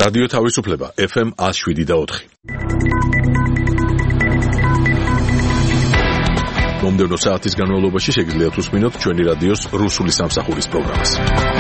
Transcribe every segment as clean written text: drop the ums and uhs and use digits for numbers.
რადიო თავისუფლება FM 107.4. მომდევნო საათის განმავლობაში შეგიძლიათ უსმინოთ ჩვენი რადიოს რუსული სამსახურის პროგრამას.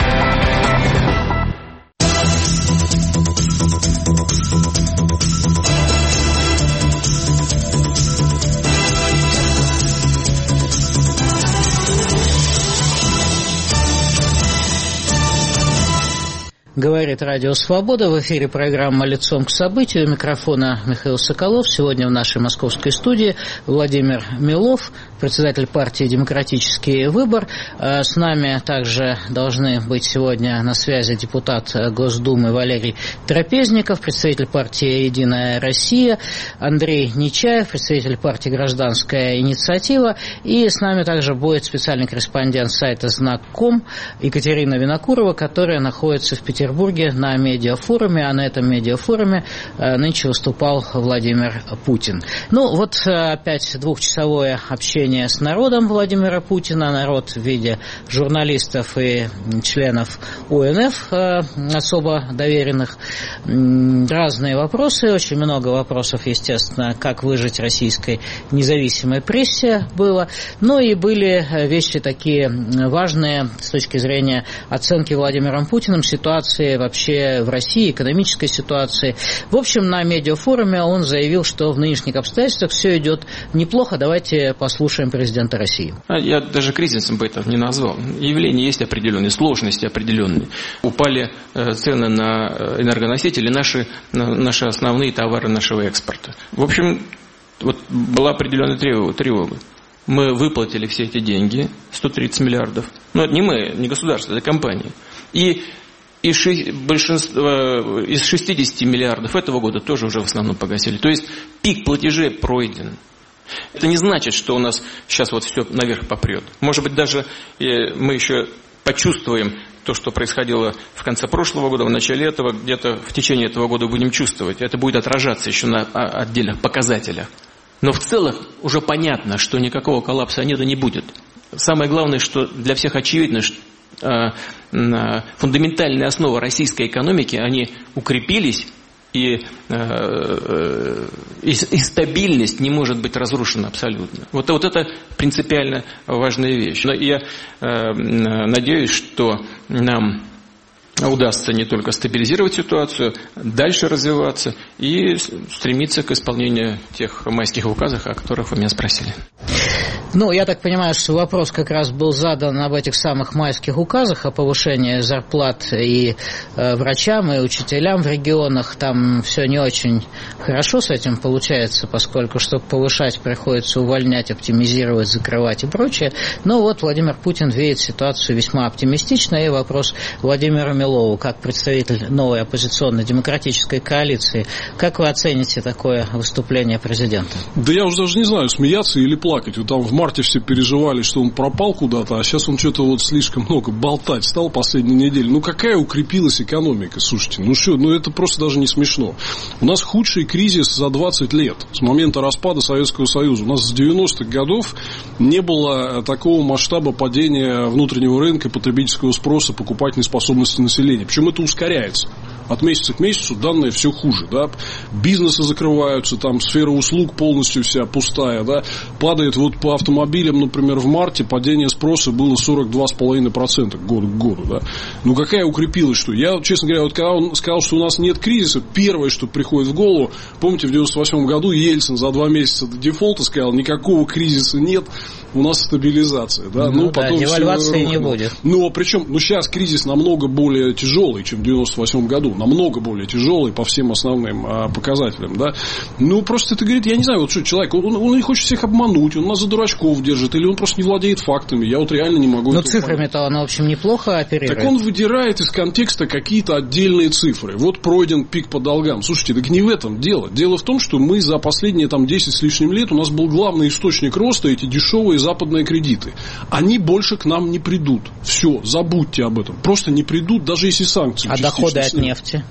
Говорит Радио Свобода. В эфире программа «Лицом к событию». У микрофона Михаил Соколов. Сегодня в нашей московской студии Владимир Милов, председатель партии «Демократический выбор». С нами также должны быть сегодня на связи депутат Госдумы Валерий Трапезников, представитель партии «Единая Россия», Андрей Нечаев, представитель партии «Гражданская инициатива». И с нами также будет специальный корреспондент сайта «Знак.ком» Екатерина Винокурова, которая находится в Петербурге на медиафоруме, а на этом медиафоруме нынче выступал Владимир Путин. Ну, вот опять двухчасовое общение с народом Владимира Путина, народ в виде журналистов и членов ОНФ, особо доверенных. Разные вопросы, очень много вопросов, естественно, как выжить российской независимой прессе было. Ну и были вещи такие важные с точки зрения оценки Владимиром Путиным ситуации вообще в России, экономической ситуации. В общем, на медиафоруме он заявил, что в нынешних обстоятельствах все идет неплохо. Давайте послушаем президента России. Я даже кризисом бы это не назвал. Явления есть определенные, сложности определенные. Упали цены на энергоносители, наши основные товары нашего экспорта. В общем, вот была определенная тревога. Мы выплатили все эти деньги, 130 миллиардов. Но это не мы, не государство, это компании. И большинство из 60 миллиардов этого года тоже уже в основном погасили. То есть пик платежей пройден. Это не значит, что у нас сейчас вот все наверх попрет. Может быть, даже мы еще почувствуем то, что происходило в конце прошлого года, в начале этого, где-то в течение этого года будем чувствовать. Это будет отражаться еще на отдельных показателях. Но в целом уже понятно, что никакого коллапса нет и не будет. Самое главное, что для всех очевидно, что фундаментальные основы российской экономики, они укрепились, и стабильность не может быть разрушена абсолютно. Вот это принципиально важная вещь. Но я надеюсь, что нам удастся не только стабилизировать ситуацию, дальше развиваться и стремиться к исполнению тех майских указов, о которых вы меня спросили. Ну, я так понимаю, что вопрос как раз был задан об этих самых майских указах, о повышении зарплат и врачам, и учителям в регионах. Там все не очень хорошо с этим получается, поскольку, чтобы повышать, приходится увольнять, оптимизировать, закрывать и прочее. Но вот Владимир Путин видит ситуацию весьма оптимистично. И вопрос Владимиру Милову, как представитель новой оппозиционной демократической коалиции. Как вы оцените такое выступление президента? Да я уже даже не знаю, смеяться или плакать. Вот там в марте все переживали, что он пропал куда-то, а сейчас он что-то вот слишком много болтать стал последние недели. Ну, какая укрепилась экономика, слушайте. Ну, это просто даже не смешно. У нас худший кризис за 20 лет, с момента распада Советского Союза. У нас с 90-х годов не было такого масштаба падения внутреннего рынка, потребительского спроса, покупательной способности населения. Причем это ускоряется. От месяца к месяцу данные все хуже, да, бизнесы закрываются, там сфера услуг полностью вся пустая, да, падает вот по автомобилям, например, в марте падение спроса было 42,5% год к году, да. Ну, какая укрепилась, что? Я, честно говоря, вот когда он сказал, что у нас нет кризиса, первое, что приходит в голову, помните, в 98 году Ельцин за 2 месяца до дефолта сказал, никакого кризиса нет, у нас стабилизация, да. Ну, потом девальвации не будет. Ну, причем, сейчас кризис намного более тяжелый, чем в 98 году. Намного более тяжелый по всем основным показателям, да. Ну, просто это говорит, я не знаю, вот что человек, он не хочет всех обмануть, он нас за дурачков держит, или он просто не владеет фактами, я вот реально не могу. Но цифрами-то он, в общем, неплохо оперирует. Так он выдирает из контекста какие-то отдельные цифры. Вот пройден пик по долгам. Слушайте, так не в этом дело. Дело в том, что мы за последние 10 с лишним лет, у нас был главный источник роста, эти дешевые западные кредиты. Они больше к нам не придут. Все, забудьте об этом. Просто не придут, даже если санкции. А доходы от нефти?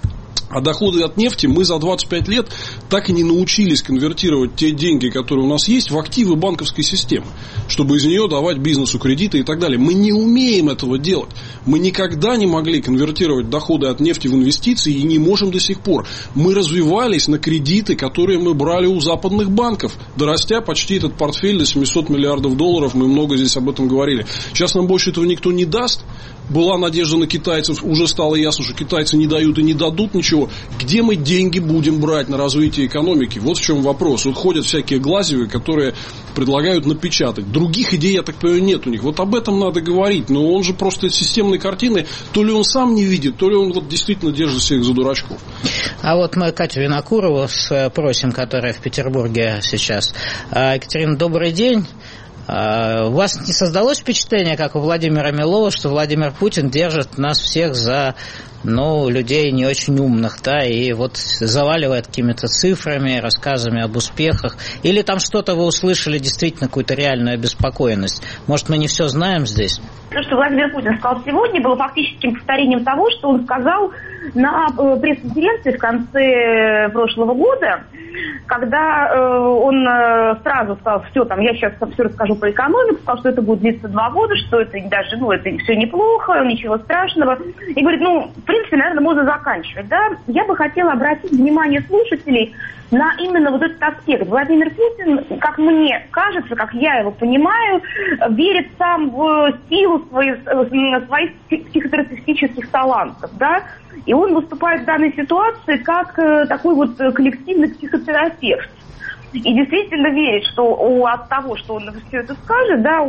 А доходы от нефти мы за 25 лет так и не научились конвертировать те деньги, которые у нас есть, в активы банковской системы, чтобы из нее давать бизнесу кредиты и так далее. Мы не умеем этого делать. Мы никогда не могли конвертировать доходы от нефти в инвестиции и не можем до сих пор. Мы развивались на кредиты, которые мы брали у западных банков, дорастя почти этот портфель до 700 миллиардов долларов. Мы много здесь об этом говорили. Сейчас нам больше этого никто не даст. Была надежда на китайцев, уже стало ясно, что китайцы не дают и не дадут ничего. Где мы деньги будем брать на развитие экономики? Вот в чем вопрос. Вот ходят всякие глазевые, которые предлагают напечатать. Других идей, я так понимаю, нет у них. Вот об этом надо говорить. Но он же просто из системной картины, то ли он сам не видит, то ли он вот действительно держит всех за дурачков. А вот мы Катю Винокурову спросим, которая в Петербурге сейчас. Екатерина, добрый день. У вас не создалось впечатление, как у Владимира Милова, что Владимир Путин держит нас всех за, людей не очень умных, да, и вот заваливает какими-то цифрами, рассказами об успехах? Или там что-то вы услышали, действительно, какую-то реальную обеспокоенность? Может, мы не все знаем здесь? То, что Владимир Путин сказал сегодня, было фактическим повторением того, что он сказал на пресс-конференции в конце прошлого года, когда он сразу сказал, все, я сейчас все расскажу про экономику, сказал, что это будет длиться 2 года, что это даже, это все неплохо, ничего страшного. И говорит, в принципе, наверное, можно заканчивать, да. Я бы хотела обратить внимание слушателей на именно вот этот аспект. Владимир Путин, как мне кажется, как я его понимаю, верит сам в силу своих психотерапевтических талантов, да. И он выступает в данной ситуации как такой вот коллективный психотерапевт. И действительно верит, что от того, что он все это скажет, да,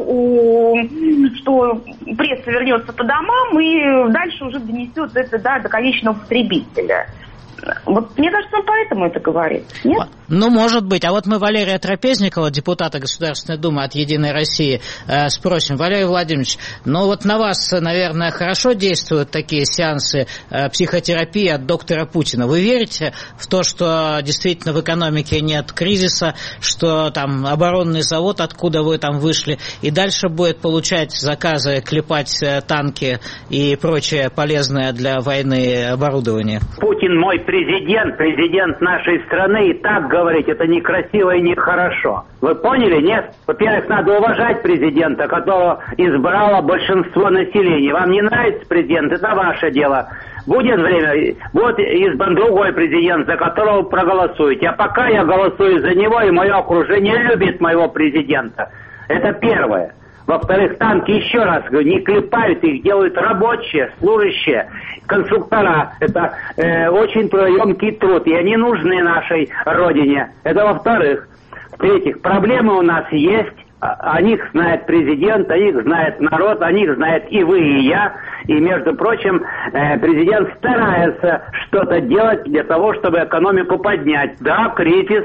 что пресса вернется по домам и дальше уже донесет это, да, до конечного потребителя. Вот мне кажется, он поэтому это говорит. Нет? Может быть. А вот мы Валерия Трапезникова, депутата Государственной Думы от «Единой России», спросим. Валерий Владимирович, вот на вас, наверное, хорошо действуют такие сеансы психотерапии от доктора Путина. Вы верите в то, что действительно в экономике нет кризиса, что там оборонный завод, откуда вы там вышли, и дальше будет получать заказы, клепать танки и прочее полезное для войны оборудование? Путин мой президент нашей страны, и так говорить, это некрасиво и нехорошо. Вы поняли, нет? Во-первых, надо уважать президента, которого избрало большинство населения. Вам не нравится президент, это ваше дело. Будет время, вот избран другой президент, за которого проголосуете. А пока я голосую за него, и мое окружение любит моего президента. Это первое. Во-вторых, танки, еще раз говорю, не клепают, их делают рабочие, служащие, конструктора. Это очень трудоемкий труд, и они нужны нашей родине. Это во-вторых. В-третьих, проблемы у нас есть. О них знает президент, о них знает народ, о них знает и вы, и я. И, между прочим, президент старается что-то делать для того, чтобы экономику поднять. Да, кризис,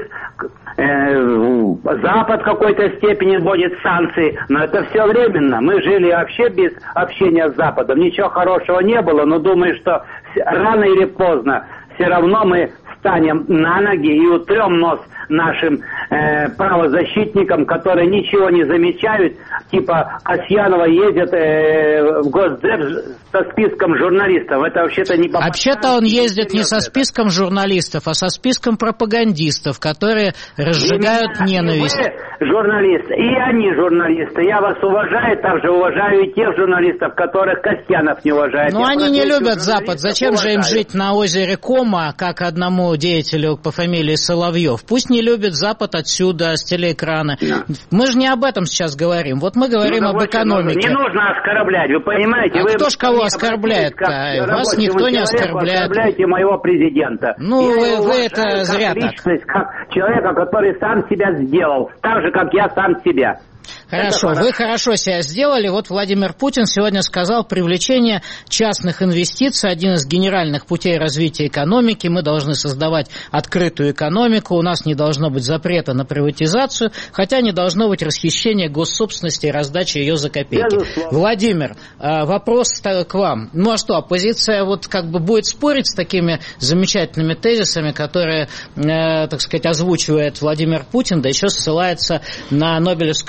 Запад в какой-то степени вводит санкции, но это все временно. Мы жили вообще без общения с Западом, ничего хорошего не было, но думаю, что рано или поздно все равно мы встанем на ноги и утрем нос нашим правозащитникам, которые ничего не замечают, типа Касьянова ездит в Госдеп со списком журналистов. Это вообще-то не... Вообще-то он ездит не со списком журналистов, а со списком пропагандистов, которые разжигают ненависть. Вы журналисты, и они журналисты. Я вас уважаю, также уважаю и тех журналистов, которых Касьянов не уважает. Но они не любят Запад. Зачем же им жить на озере Кома, как одному деятелю по фамилии Соловьев? Пусть не любит Запад отсюда, с телеэкрана. Мы же не об этом сейчас говорим. Вот мы говорим об экономике. Не нужно оскорблять, вы понимаете? Кто ж кого оскорбляет-то? Вас никто не оскорбляет. Оскорбляете моего президента. Вы это зря так. Личность, как человека, который сам себя сделал. Так же, как я сам себя. Хорошо, вы хорошо себя сделали. Вот Владимир Путин сегодня сказал, привлечение частных инвестиций – один из генеральных путей развития экономики. Мы должны создавать открытую экономику, у нас не должно быть запрета на приватизацию, хотя не должно быть расхищения госсобственности и раздачи ее за копейки. Владимир, вопрос к вам. А что, оппозиция будет спорить с такими замечательными тезисами, которые, так сказать, озвучивает Владимир Путин, да еще ссылается на Нобелевского лауреата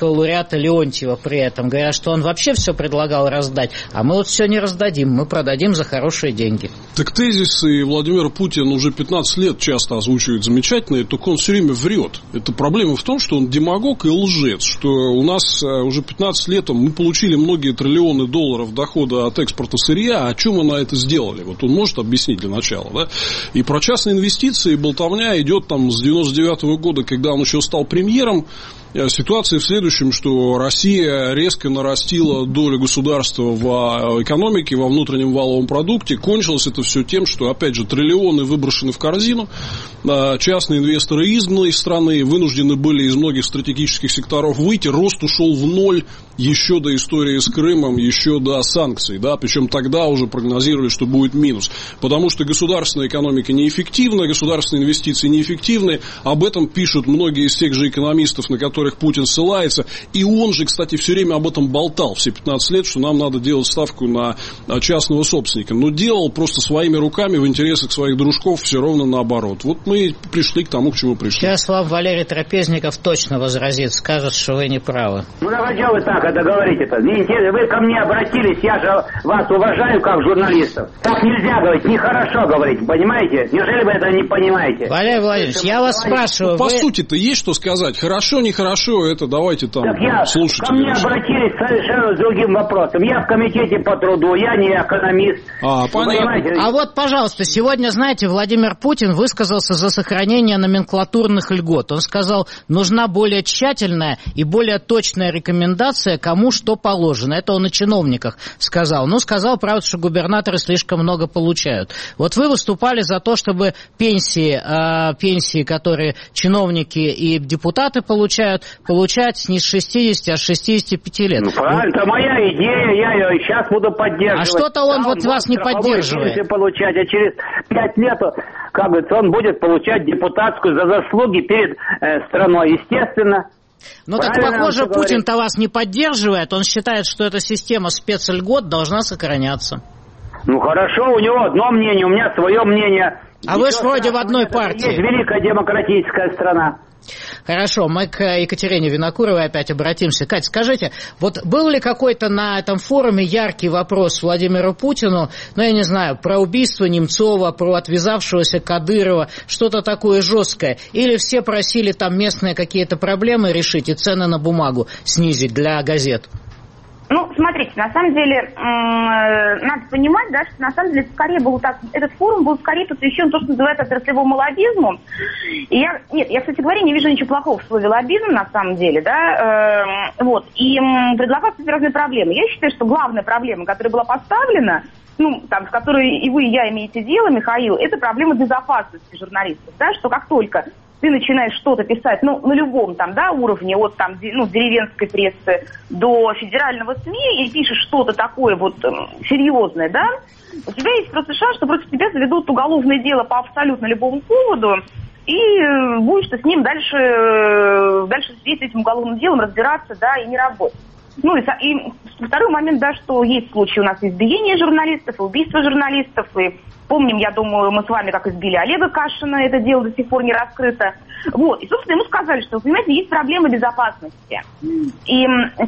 брата Леонтьева при этом. Говорят, что он вообще все предлагал раздать, а мы вот все не раздадим, мы продадим за хорошие деньги. Так тезисы Владимир Путин уже 15 лет часто озвучивает замечательные, только он все время врет. Это проблема в том, что он демагог и лжец, что у нас уже 15 лет мы получили многие триллионы долларов дохода от экспорта сырья, а что мы на это сделали? Вот он может объяснить для начала, да? И про частные инвестиции болтовня идет там с 99-го года, когда он еще стал премьером. Ситуация в следующем, что Россия резко нарастила долю государства в экономике, во внутреннем валовом продукте. Кончилось это все тем, что, опять же, триллионы выброшены в корзину, частные инвесторы изгнаны из страны, вынуждены были из многих стратегических секторов выйти, рост ушел в ноль еще до истории с Крымом, еще до санкций, да, причем тогда уже прогнозировали, что будет минус, потому что государственная экономика неэффективна, государственные инвестиции неэффективны, об этом пишут многие из тех же экономистов, на которых Путин ссылается, и он же, кстати, все время об этом болтал все 15 лет, что нам надо делать ставку на частного собственника, но делал просто своими руками в интересах своих дружков все ровно наоборот. Вот мы пришли к тому, к чему пришли. Сейчас вам Валерий Трапезников точно возразит, скажет, что вы не правы. Ну, а что вы так это говорите-то? Вы ко мне обратились, я же вас уважаю как журналистов. Так нельзя говорить, нехорошо говорить, понимаете? Неужели вы это не понимаете? Валерий Владимирович, я вас спрашиваю. По сути-то есть что сказать. Хорошо, нехорошо, это давайте там слушайте. Ко мне обратились совершенно с другим вопросом. Я в комитете по труду, я не экономист. Понятно. А вот, пожалуйста, сегодня, знаете, Владимир Путин высказался за сохранение номенклатурных льгот. Он сказал, нужна более тщательная и более точная рекомендация, кому что положено. Это он о чиновниках сказал. Ну, сказал, правда, что губернаторы слишком много получают. Вот вы выступали за то, чтобы пенсии, которые чиновники и депутаты получать не с 60, а с 65 лет. Ну, правильно, это моя идея, я ее сейчас буду поддерживать. А что-то он вот вас не поддерживает. Получать, а через 5 лет, как говорится, он будет получать депутатскую за заслуги перед страной, естественно. Ну так, похоже, Путин-то вас не поддерживает, он считает, что эта система спецльгот должна сохраняться. Ну хорошо, у него одно мнение, у меня свое мнение. А вы же вроде в одной партии. Есть великая демократическая страна. Хорошо, мы к Екатерине Винокуровой опять обратимся. Кать, скажите, вот был ли какой-то на этом форуме яркий вопрос Владимиру Путину, ну, я не знаю, про убийство Немцова, про отвязавшегося Кадырова, что-то такое жесткое? Или все просили там местные какие-то проблемы решить и цены на бумагу снизить для газет? Ну, смотрите, на самом деле, надо понимать, да, что на самом деле скорее был так, этот форум был скорее посвящен то, что называется отраслевому лоббизму. И я, кстати говоря, не вижу ничего плохого в слове лоббизм, на самом деле, да, вот, и предлагаются разные проблемы. Я считаю, что главная проблема, которая была поставлена, ну, там, с которой и вы, и я имеете дело, Михаил, это проблема безопасности журналистов, да, что как только ты начинаешь что-то писать, ну, на любом там, да, уровне, от там, ну, деревенской прессы до федерального СМИ, и пишешь что-то такое вот серьезное, да, у тебя есть просто шанс, что против тебя заведут уголовное дело по абсолютно любому поводу, и будешь ты с ним дальше с этим уголовным делом разбираться, да, и не работать. Ну, и второй момент, да, что есть случаи у нас избиения журналистов, и убийства журналистов, и помним, я думаю, мы с вами как избили Олега Кашина, это дело до сих пор не раскрыто. Вот, и, собственно, ему сказали, что, вы понимаете, есть проблема безопасности. И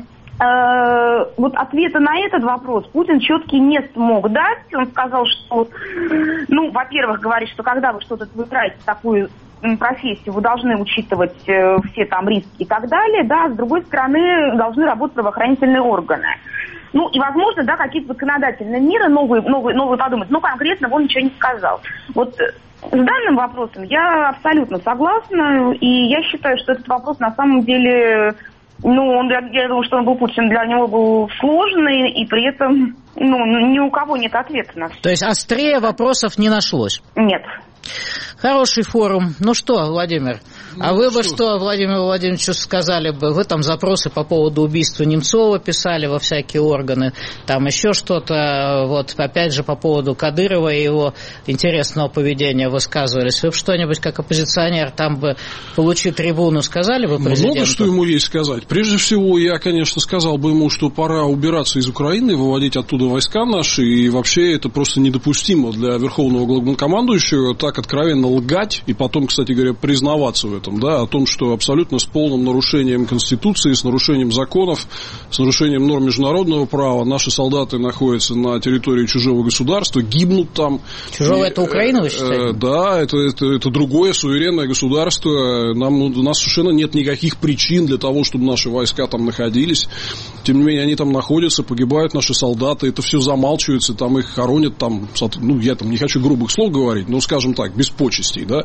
вот ответа на этот вопрос Путин четкий не смог дать. Он сказал, что, ну, во-первых, говорит, что когда вы что-то выбираете такую профессию, вы должны учитывать все там риски и так далее, да, с другой стороны, должны работать правоохранительные органы. Ну, и, возможно, да, какие-то законодательные меры новые подумать, но конкретно он ничего не сказал. Вот с данным вопросом я абсолютно согласна, и я считаю, что этот вопрос на самом деле, ну, я думаю, что он был, Путин для него был сложный, и при этом, ну, ни у кого нет ответа на все. То есть острее вопросов не нашлось? Нет. Хороший форум. Ну что, Владимир, а вы бы что, Владимиру Владимировичу, сказали бы? Вы там запросы по поводу убийства Немцова писали во всякие органы, там еще что-то, вот опять же по поводу Кадырова и его интересного поведения высказывались. Вы бы что-нибудь как оппозиционер там бы, получив трибуну, сказали бы президенту? Много что ему есть сказать. Прежде всего, я, конечно, сказал бы ему, что пора убираться из Украины, выводить оттуда войска наши, и вообще это просто недопустимо для верховного главнокомандующего так так откровенно лгать и потом, кстати говоря, признаваться в этом, да, о том, что абсолютно с полным нарушением Конституции, с нарушением законов, с нарушением норм международного права наши солдаты находятся на территории чужого государства, гибнут там. Чужого это Украина, вы считаете? Да, это другое суверенное государство. У нас совершенно нет никаких причин для того, чтобы наши войска там находились. Тем не менее, они там находятся, погибают наши солдаты, это все замалчивается, там их хоронят, там, ну, я там не хочу грубых слов говорить, но, скажем так, без почестей, да,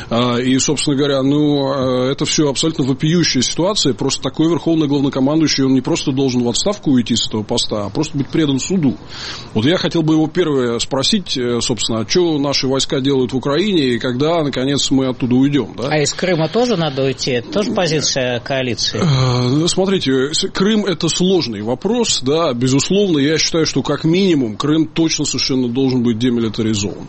и, собственно говоря, это все абсолютно вопиющая ситуация, просто такой верховный главнокомандующий, он не просто должен в отставку уйти с этого поста, а просто быть предан суду. Вот я хотел бы его первое спросить, собственно, а что наши войска делают в Украине, и когда, наконец, мы оттуда уйдем, да? А из Крыма тоже надо уйти? Это тоже позиция коалиции? Смотрите, Крым – это сложный вопрос, да, безусловно, я считаю, что как минимум Крым точно совершенно должен быть демилитаризован.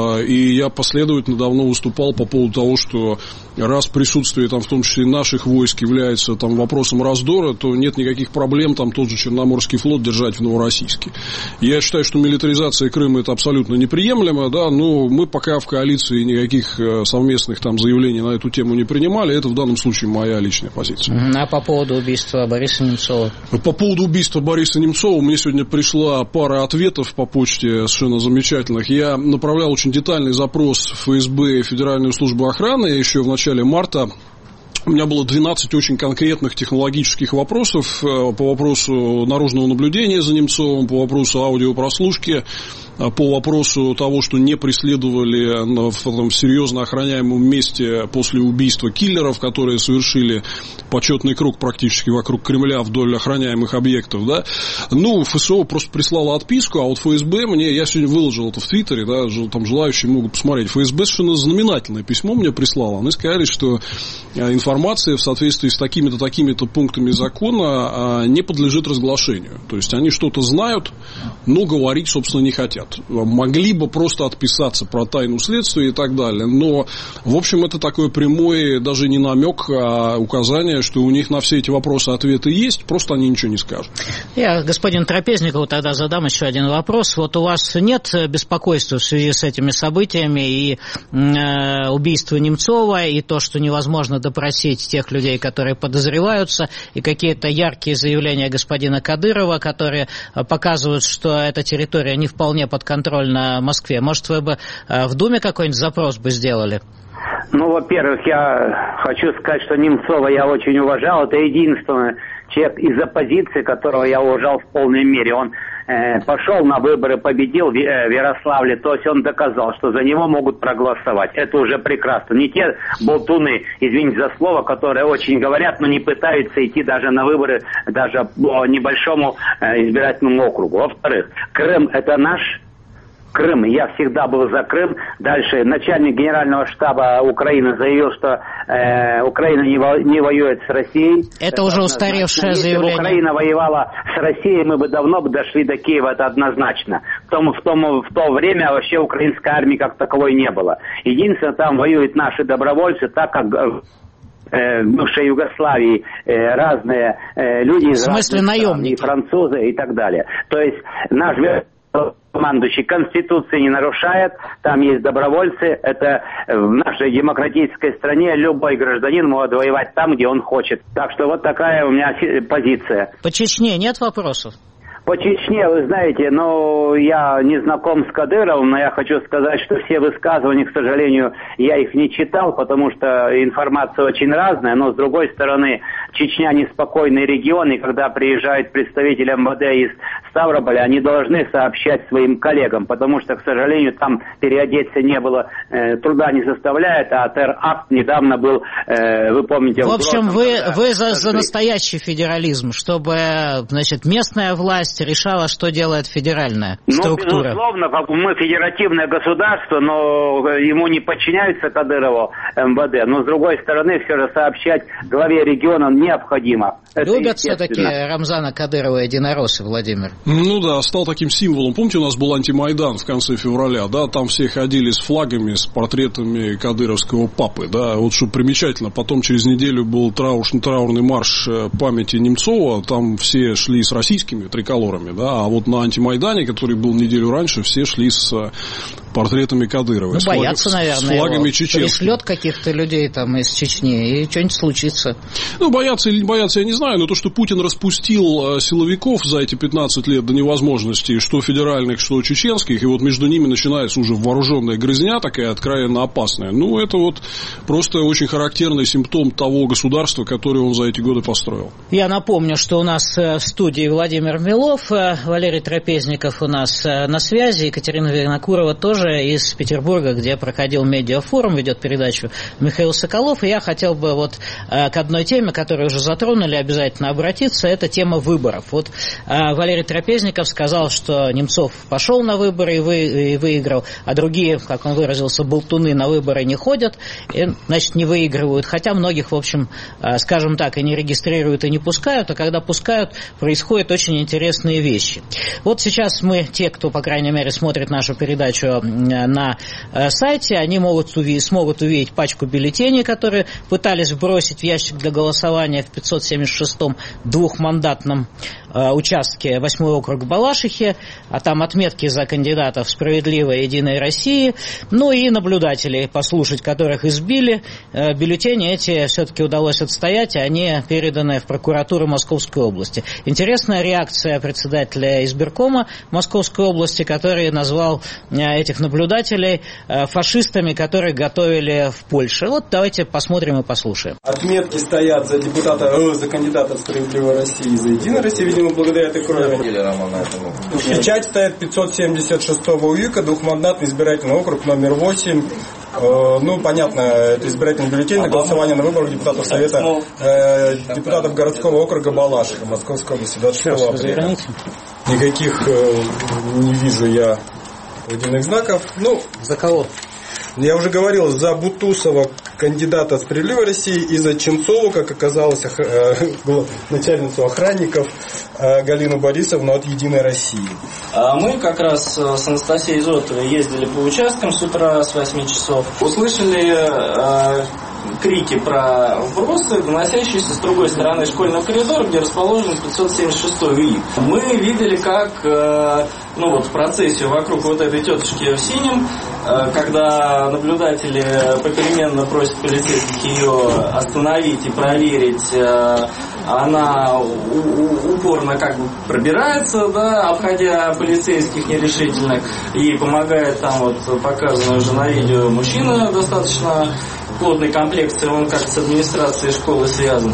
И я последовательно давно выступал по поводу того, что раз присутствие там, в том числе наших войск, является там вопросом раздора, то нет никаких проблем там тот же Черноморский флот держать в Новороссийске. Я считаю, что милитаризация Крыма – это абсолютно неприемлемо, да, но мы пока в коалиции никаких совместных там заявлений на эту тему не принимали, это в данном случае моя личная позиция. А по поводу убийства Бориса Немцова? По поводу убийства Бориса Немцова мне сегодня пришла пара ответов по почте совершенно замечательных. Я направлял очень детальный запрос в ФСБ и Федеральную службу охраны еще в начале марта. У меня было 12 очень конкретных технологических вопросов по вопросу наружного наблюдения за Немцовым, по вопросу аудиопрослушки, по вопросу того, что не преследовали в серьезно охраняемом месте после убийства киллеров, которые совершили почетный круг практически вокруг Кремля вдоль охраняемых объектов, да. Ну, ФСО просто прислала отписку, а вот ФСБ мне, я сегодня выложил это в Твиттере, да, там желающие могут посмотреть, ФСБ совершенно знаменательное письмо мне прислало. Они сказали, что информация в соответствии с такими-то, такими-то пунктами закона не подлежит разглашению. То есть они что-то знают, но говорить, собственно, не хотят. Могли бы просто отписаться про тайну следствия и так далее. Но, в общем, это такой прямой, даже не намек, а указание, что у них на все эти вопросы ответы есть, просто они ничего не скажут. Я господину Трапезникову тогда задам еще один вопрос. Вот у вас нет беспокойства в связи с этими событиями и убийство Немцова, и то, что невозможно допросить тех людей, которые подозреваются, и какие-то яркие заявления господина Кадырова, которые показывают, что эта территория не вполне подконтрольна Москве. Может, вы бы в Думе какой-нибудь запрос бы сделали? Ну, во-первых, я хочу сказать, что Немцова я очень уважал. Это единственный человек из оппозиции, которого я уважал в полной мере. Он пошел на выборы, победил в Ярославле, то есть он доказал, что за него могут проголосовать. Это уже прекрасно. Не те болтуны, извините за слово, которые очень говорят, но не пытаются идти даже на выборы, даже по небольшому избирательному округу. Во-вторых, Крым – это наш Крым. Я всегда был за Крым. Дальше начальник генерального штаба Украины заявил, что Украина не воюет с Россией. Это уже устаревшее заявление. Если бы Украина воевала с Россией, мы бы давно дошли до Киева, это однозначно. В то время вообще украинской армии как таковой не было. Единственное, там воюют наши добровольцы, так как в бывшей Югославии разные люди из разных стран, и французы и так далее. То есть наш командующий Конституции не нарушает, там есть добровольцы, это в нашей демократической стране любой гражданин может воевать там, где он хочет. Так что вот такая у меня позиция. По Чечне нет вопросов? По Чечне, вы знаете, я не знаком с Кадыровым, но я хочу сказать, что все высказывания, к сожалению, я их не читал, потому что информация очень разная, но, с другой стороны, Чечня неспокойный регион, и когда приезжают представители МВД из Ставрополя, они должны сообщать своим коллегам, потому что, к сожалению, там переодеться не было, труда не составляет, а теракт недавно был, вы помните... В общем, вы за настоящий федерализм, чтобы, значит, местная власть решала, что делает федеральная структура. Безусловно, мы федеративное государство, но ему не подчиняется Кадырову МВД. Но, с другой стороны, все же сообщать главе региона необходимо. Любят все-таки Рамзана Кадырова единороссы, Владимир? Ну да, стал таким символом. Помните, у нас был антимайдан в конце февраля, да, там все ходили с флагами, с портретами кадыровского папы, да, вот что примечательно, потом через неделю был траурный марш памяти Немцова, там все шли с российскими триколорами, да, а вот на антимайдане, который был неделю раньше, все шли с портретами Кадырова. Боятся, наверное, с флагами чеченскими. Пришлет каких-то людей там из Чечни, и что-нибудь случится. Боятся или не боятся, я не знаю, но то, что Путин распустил силовиков за эти 15 лет до невозможности, что федеральных, что чеченских, и вот между ними начинается уже вооруженная грызня такая откровенно опасная. Это вот просто очень характерный симптом того государства, которое он за эти годы построил. Я напомню, что у нас в студии Владимир Милов, Валерий Трапезников у нас на связи, Екатерина Винокурова тоже из Петербурга, где проходил медиафорум, ведет передачу Михаил Соколов. И я хотел бы вот к одной теме, которую уже затронули, обязательно обратиться, это тема выборов. Вот Валерий Трапезников сказал, что Немцов пошел на выборы и выиграл, а другие, как он выразился, болтуны на выборы не ходят, и, значит, не выигрывают. Хотя многих, в общем, скажем так, и не регистрируют, и не пускают, а когда пускают, происходят очень интересные вещи. Вот сейчас мы, те, кто, по крайней мере, смотрит нашу передачу на сайте, они смогут увидеть пачку бюллетеней, которые пытались бросить в ящик для голосования в 576-м двухмандатном участке 8-й округ Балашихи, а там отметки за кандидатов «Справедливой Единой России», и наблюдателей, послушать которых избили. Бюллетени эти все-таки удалось отстоять, и они переданы в прокуратуру Московской области. Интересная реакция председателя избиркома Московской области, который назвал этих наблюдателей фашистами, которые готовили в Польше. Вот давайте посмотрим и послушаем. Отметки стоят за кандидата в «Справедливой России» и за «Единой России», видимо, благодаря этой крови. Печать стоит 576-го УИКа, двухмандатный избирательный округ номер 8. Понятно, это избирательный бюллетень на голосование на выборах депутатов Совета депутатов городского округа Балашиха Московской области 26 апреля. Никаких не вижу я водяных знаков. За кого? Я уже говорил, за Бутусова, кандидата «Справедливой России», и за Ченцову, как оказалось, начальницу охранников Галину Борисовну от «Единой России». Мы как раз с Анастасией Зотовой ездили по участкам с утра с 8 часов. Услышали крики про вбросы, доносящиеся с другой стороны школьного коридора, где расположен 576-й УИК. Мы видели, как в процессию вокруг вот этой тетушки в синем, когда наблюдатели попеременно просят полицейских ее остановить и проверить, она упорно пробирается, обходя полицейских нерешительных, ей помогает там показанный уже на видео мужчина достаточно плотной комплекции, он как с администрацией школы связан.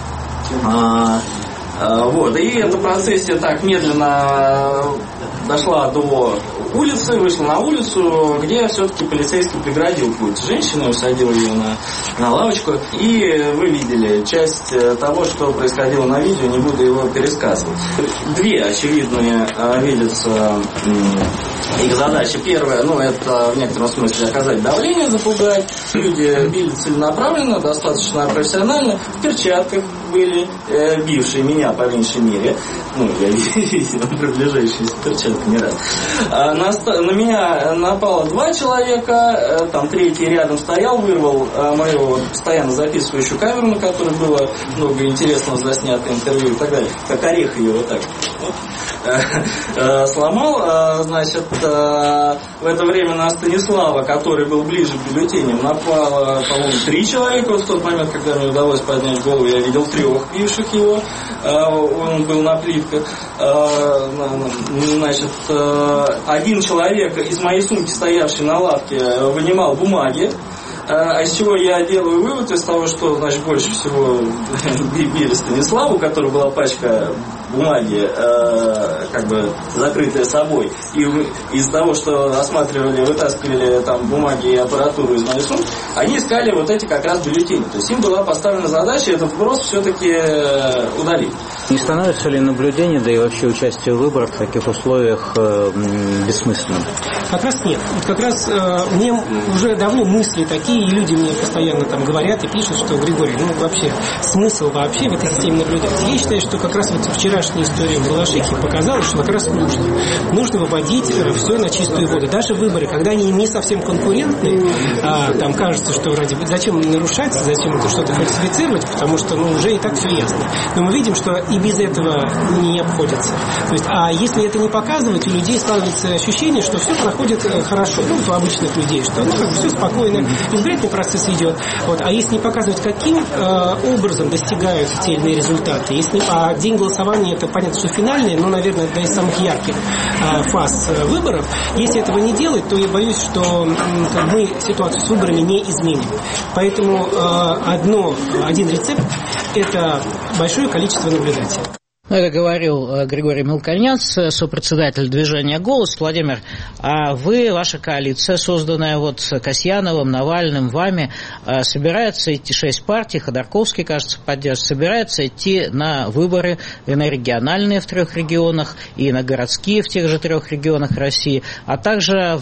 И эта процессия так медленно дошла до улицы, вышла на улицу, где все-таки полицейский преградил путь женщины, усадил ее на лавочку. И вы видели часть того, что происходило на видео, не буду его пересказывать. Две очевидные видятся их задачи. Первая, это в некотором смысле оказать давление, запугать. Люди били целенаправленно, достаточно профессионально. В перчатках были, бившие меня по меньшей мере. Я видел приближающиеся перчатки не раз. На меня напало 2 человека, там третий рядом стоял, вырвал мою постоянно записывающую камеру, на которой было много интересного заснято интервью и так далее. Как орех ее вот так сломал. В это время на Станислава, который был ближе к бюллетеням, напало, по-моему, 3 человека. В тот момент, когда мне удалось поднять голову, я видел 3 бивших его. Он был на плитках. Один человек из моей сумки, стоявший на лавке, вынимал бумаги. Из чего я делаю вывод из того, что, больше всего били Станиславу, у которой была пачка бумаги, закрытая собой. И из-за того, что осматривали, вытаскивали там бумаги и аппаратуру из моей сумки, они искали вот эти как раз бюллетени. То есть им была поставлена задача этот вброс все-таки удалить. Не становится ли наблюдение, да и вообще участие в выборах в таких условиях бессмысленным? Как раз нет. Как раз мне уже давно мысли такие, и люди мне постоянно говорят и пишут, что, Григорий, вообще смысл вообще в этой системе наблюдать. Я считаю, что как раз вчерашняя история в Балашихе показала, что как раз нужно. Нужно выводить все на чистую воду. Даже выборы, когда они не совсем конкурентные, там кажется, что зачем нарушать, зачем это что-то фальсифицировать, потому что уже и так все ясно. Но мы видим, что и без этого не обходится. То есть, а если это не показывать, у людей складывается ощущение, что все проходит хорошо. У обычных людей, что все спокойно, избирательный процесс идет. А если не показывать, каким образом достигаются те или иные результаты, а день голосования, это понятно, что финальный, но, наверное, одна из самых ярких фаз выборов. Если этого не делать, то я боюсь, что мы ситуацию с выборами не изменим. Поэтому один рецепт – это большое количество наблюдателей. Это говорил Григорий Мелконец, сопредседатель движения «Голос». Владимир, а вы, ваша коалиция, созданная Касьяновым, Навальным, вами, собирается идти 6 партий, Ходорковский, кажется, поддержит, собирается идти на выборы и на региональные в 3 регионах, и на городские в тех же 3 регионах России, а также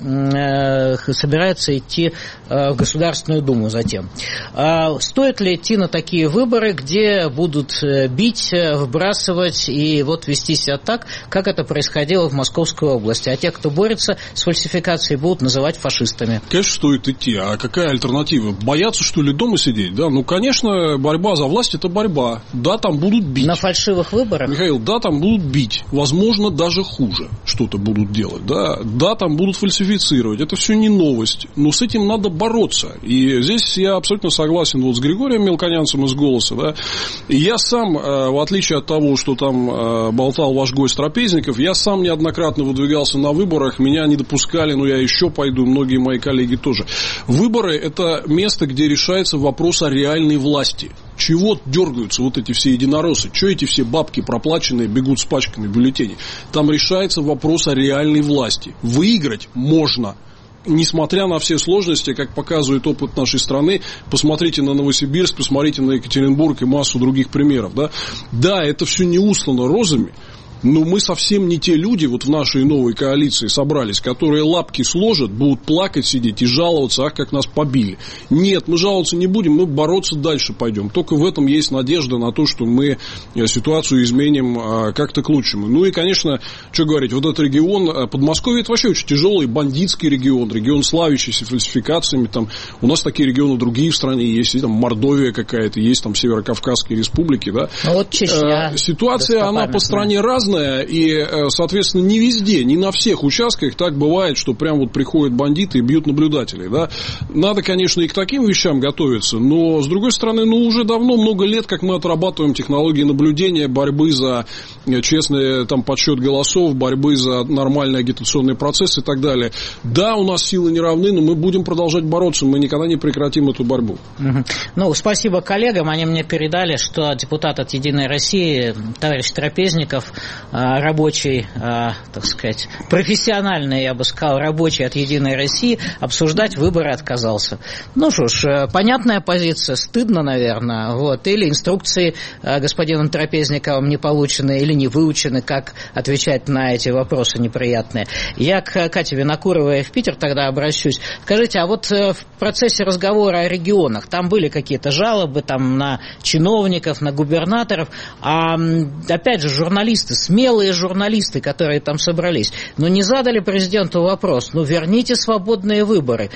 собирается идти в Государственную Думу затем. Стоит ли идти на такие выборы, где будут бить, вбрасывать и вести себя так, как это происходило в Московской области. А те, кто борется с фальсификацией, будут называть фашистами. Конечно, стоит идти. А какая альтернатива? Бояться, что ли, дома сидеть? Да? Конечно, борьба за власть – это борьба. Да, там будут бить. На фальшивых выборах? Михаил, да, там будут бить. Возможно, даже хуже что-то будут делать. Да, там будут фальсифицировать. Это все не новость. Но с этим надо бороться. И здесь я абсолютно согласен с Григорием Мелконянцем из «Голоса». Да? И я сам, в отличие от того, что там болтал ваш гость Трапезников, я сам неоднократно выдвигался на выборах, меня не допускали, но я еще пойду, многие мои коллеги тоже. Выборы – это место, где решается вопрос о реальной власти. Чего дергаются эти все единороссы? Чего эти все бабки проплаченные бегут с пачками бюллетеней? Там решается вопрос о реальной власти. Выиграть можно. Несмотря на все сложности, как показывает опыт нашей страны, посмотрите на Новосибирск, посмотрите на Екатеринбург и массу других примеров. Да, это все не услано розами, но мы совсем не те люди в нашей новой коалиции собрались, которые лапки сложат, будут плакать, сидеть и жаловаться, как нас побили. Нет, мы жаловаться не будем, мы бороться дальше пойдем. Только в этом есть надежда на то, что мы ситуацию изменим как-то к лучшему. Ну и, конечно, что говорить, этот регион, Подмосковье, это вообще очень тяжелый бандитский регион славящийся фальсификациями. Там, у нас такие регионы другие в стране есть, и, там Мордовия какая-то, есть там Северокавказские республики. Да? Чечня. Ситуация, она по стране разная. И, соответственно, не везде, не на всех участках так бывает, что прям приходят бандиты и бьют наблюдателей. Да? Надо, конечно, и к таким вещам готовиться, но, с другой стороны, уже давно, много лет, как мы отрабатываем технологии наблюдения, борьбы за честный подсчет голосов, борьбы за нормальный агитационный процесс и так далее. Да, у нас силы не равны, но мы будем продолжать бороться, мы никогда не прекратим эту борьбу. Спасибо коллегам, они мне передали, что депутат от «Единой России», товарищ Трапезников, рабочий, так сказать, профессиональный, я бы сказал, рабочий от «Единой России», обсуждать выборы отказался. Понятная позиция, стыдно, наверное, или инструкции господином Трапезниковым не получены или не выучены, как отвечать на эти вопросы неприятные. Я к Кате Винокуровой в Питер тогда обращусь. Скажите, а в процессе разговора о регионах там были какие-то жалобы на чиновников, на губернаторов, а опять же журналисты, смелые журналисты, которые там собрались, не задали президенту вопрос, верните свободные выборы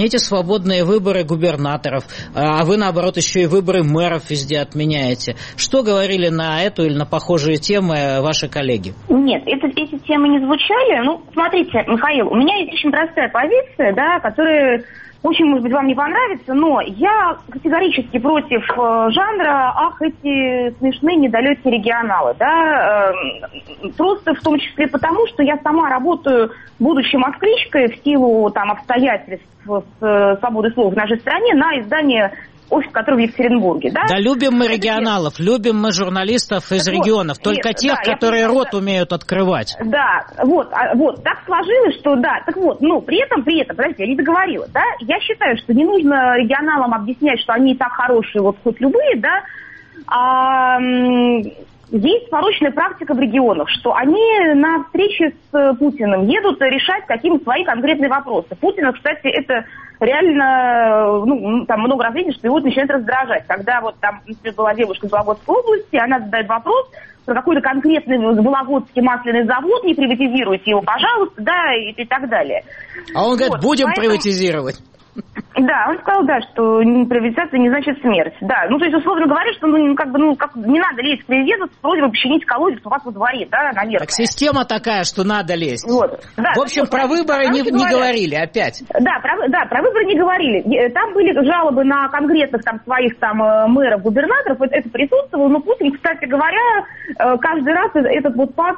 губернаторов, а вы, наоборот, еще и выборы мэров везде отменяете. Что говорили на эту или на похожие темы ваши коллеги? Нет, эти темы не звучали. Смотрите, Михаил, у меня есть очень простая позиция, которая очень, может быть, вам не понравится, но я категорически против жанра эти смешные недалекие регионалы, просто в том числе потому, что я сама работаю, будучи москвичкой, в силу обстоятельств свободы слова в нашей стране, на издание офис, который в Екатеринбурге, да? Да, любим мы регионалов, любим мы журналистов из регионов, только тех, которые рот умеют открывать. Да, так сложилось, что при этом, подождите, я не договорила, я считаю, что не нужно регионалам объяснять, что они и так хорошие, хоть любые, есть порочная практика в регионах, что они на встрече с Путиным едут решать какие-то свои конкретные вопросы. Путина, кстати, это реально, там много раз видно, что его начинает раздражать. Когда вот там, например, была девушка из Вологодской области, она задает вопрос про какой-то конкретный Вологодский масляный завод, не приватизируйте его, пожалуйста, да, и так далее. А он говорит, будем приватизировать. Да, он сказал, да, что приватизация не значит смерть. Да, то есть, условно говоря, что, не надо лезть к президенту с просьбой починить колодец у вас во дворе, да, наверное. Так система такая, что надо лезть. Вот. Да, в общем, про выборы не говорили опять. Да, про выборы не говорили. Там были жалобы на конкретных там своих там мэров, губернаторов, это присутствовало, но Путин, кстати говоря, каждый раз этот вот пас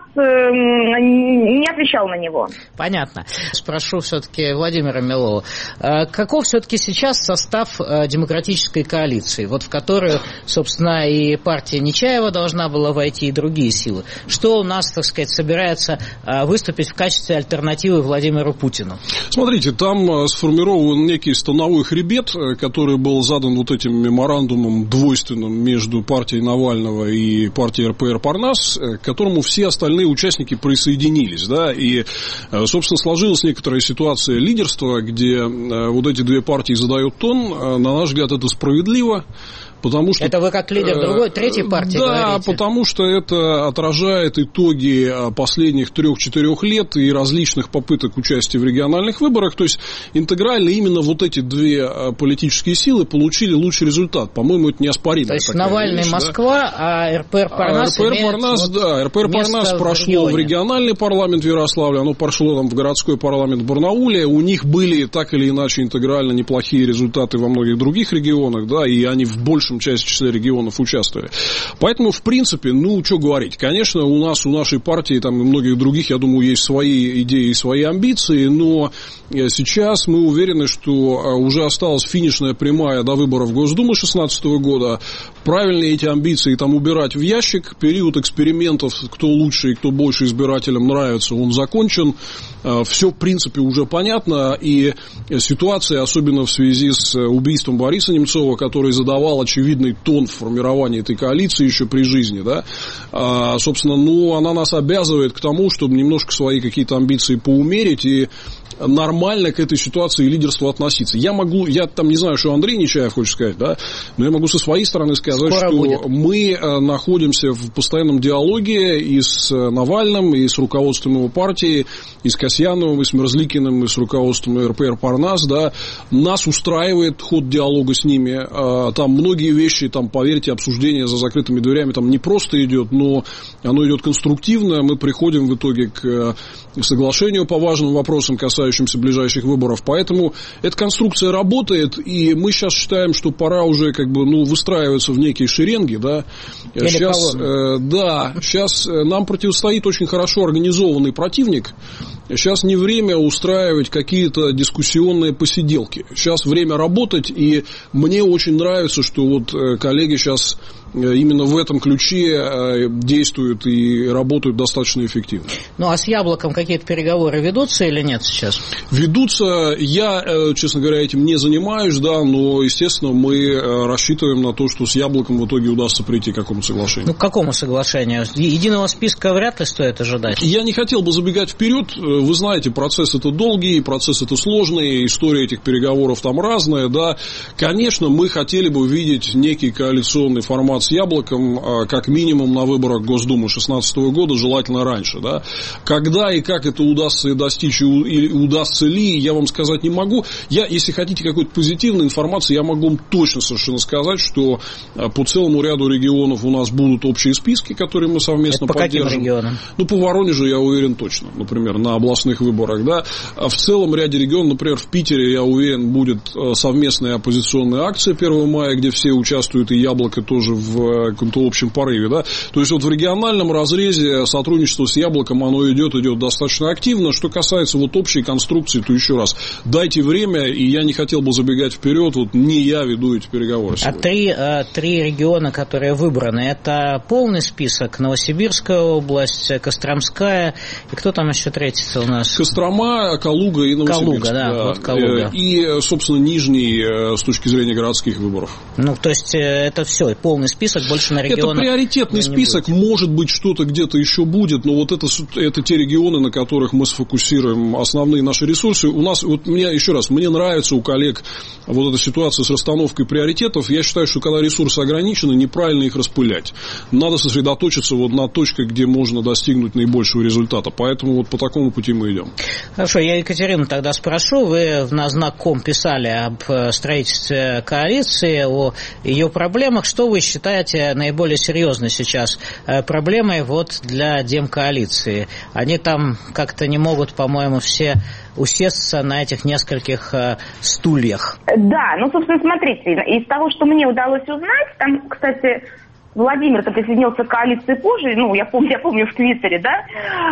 не отвечал на него. Понятно. Спрошу все-таки Владимира Милова. Каков все-таки сейчас состав демократической коалиции, вот в которую, собственно, и партия Нечаева должна была войти, и другие силы? Что у нас, так сказать, собирается выступить в качестве альтернативы Владимиру Путину? Смотрите, там сформирован некий становой хребет, который был задан вот этим меморандумом двойственным между партией Навального и партией РПР Парнас, к которому все остальные участники присоединились, да, и, собственно, сложилась некоторая ситуация лидерства, где вот эти две партии задают тон. На наш взгляд, это справедливо. Потому что, это вы как лидер другой, третьей партии да, говорите? Потому что это отражает итоги последних 3-4 лет и различных попыток участия в региональных выборах. То есть интегрально именно вот эти две политические силы получили лучший результат. По-моему, это неоспоримо. То есть Навальный вещь, Москва, да? А РПР Парнас РПР Парнас прошло в региональный парламент в Ярославле, оно прошло там в городской парламент в Барнауле. У них были так или иначе интегрально неплохие результаты во многих других регионах, да, и они в большей части числа регионов участвовали. Поэтому, в принципе, что говорить. Конечно, у нашей партии там, и многих других, я думаю, есть свои идеи и свои амбиции, но сейчас мы уверены, что уже осталась финишная прямая до выборов Госдумы 2016 года. Правильно эти амбиции там убирать в ящик. Период экспериментов, кто лучше и кто больше избирателям нравится, он закончен. Все, в принципе, уже понятно. И ситуация, особенно в связи с убийством Бориса Немцова, который задавал очевидный тон в формировании этой коалиции еще при жизни, да, собственно, она нас обязывает к тому, чтобы немножко свои какие-то амбиции поумерить и нормально к этой ситуации лидерству относиться. Я там не знаю, что Андрей Нечаев хочет сказать, да, но я могу со своей стороны сказать, скоро что будет. Мы находимся в постоянном диалоге и с Навальным, и с руководством его партии, и с Касьяновым, и с Мерзликиным, и с руководством РПР Парнас, да. Нас устраивает ход диалога с ними. Там многие вещи, там, поверьте, обсуждение за закрытыми дверями там не просто идет, но оно идет конструктивно. Мы приходим в итоге к соглашению по важным вопросам, касающимся ближайших выборов. Поэтому эта конструкция работает, и мы сейчас считаем, что пора уже выстраиваться в некие шеренги, да. Сейчас нам противостоит очень хорошо организованный противник. Сейчас не время устраивать какие-то дискуссионные посиделки. Сейчас время работать, и мне очень нравится, что вот коллеги сейчас именно в этом ключе действуют и работают достаточно эффективно. А с Яблоком какие-то переговоры ведутся или нет сейчас? Ведутся. Я, честно говоря, этим не занимаюсь, да, но, естественно, мы рассчитываем на то, что с Яблоком в итоге удастся прийти к какому соглашению. К какому соглашению? Единого списка вряд ли стоит ожидать. Я не хотел бы забегать вперед. Вы знаете, процесс это долгий, процесс это сложный, история этих переговоров там разная, да. Конечно, мы хотели бы увидеть некий коалиционный формат с Яблоком, как минимум на выборах Госдумы 2016 года, желательно раньше, да. Когда и как это удастся достичь, и удастся ли, я вам сказать не могу. Если хотите какой-то позитивной информации, я могу вам точно совершенно сказать, что по целому ряду регионов у нас будут общие списки, которые мы совместно поддержим. По каким регионам? По Воронежу, я уверен, точно, например, на областных выборах, да. В целом ряде регионов, например, в Питере, я уверен, будет совместная оппозиционная акция 1 мая, где все участвуют, и Яблоко тоже в каком-то общем порыве, да. То есть, вот в региональном разрезе сотрудничество с Яблоком, оно идет достаточно активно. Что касается вот общей конструкции, то еще раз, дайте время, и я не хотел бы забегать вперед, вот не я веду эти переговоры сегодня. Три региона, которые выбраны, это полный список: Новосибирская область, Костромская, и кто там еще третий-то у нас? Кострома, Калуга и Новосибирск. Калуга, да. Вот Калуга. И, собственно, Нижний с точки зрения городских выборов. То есть это все, полный список список, больше на регионы. Это приоритетный список, может быть, что-то где-то еще будет, но вот это те регионы, на которых мы сфокусируем основные наши ресурсы. У нас, вот мне нравится у коллег вот эта ситуация с расстановкой приоритетов. Я считаю, что когда ресурсы ограничены, неправильно их распылять. Надо сосредоточиться вот на точках, где можно достигнуть наибольшего результата. Поэтому вот по такому пути мы идем. Хорошо, я Екатерину тогда спрошу. Вы на знак.ком писали об строительстве коалиции, о ее проблемах. Что вы считаете наиболее серьезной сейчас проблемой вот для демкоалиции? Они там как-то не могут, по-моему, все усесться на этих нескольких стульях. Да, ну, собственно, смотрите, из того, что мне удалось узнать, там, кстати, Владимир-то присоединился к коалиции позже, ну, я помню в Твиттере, да,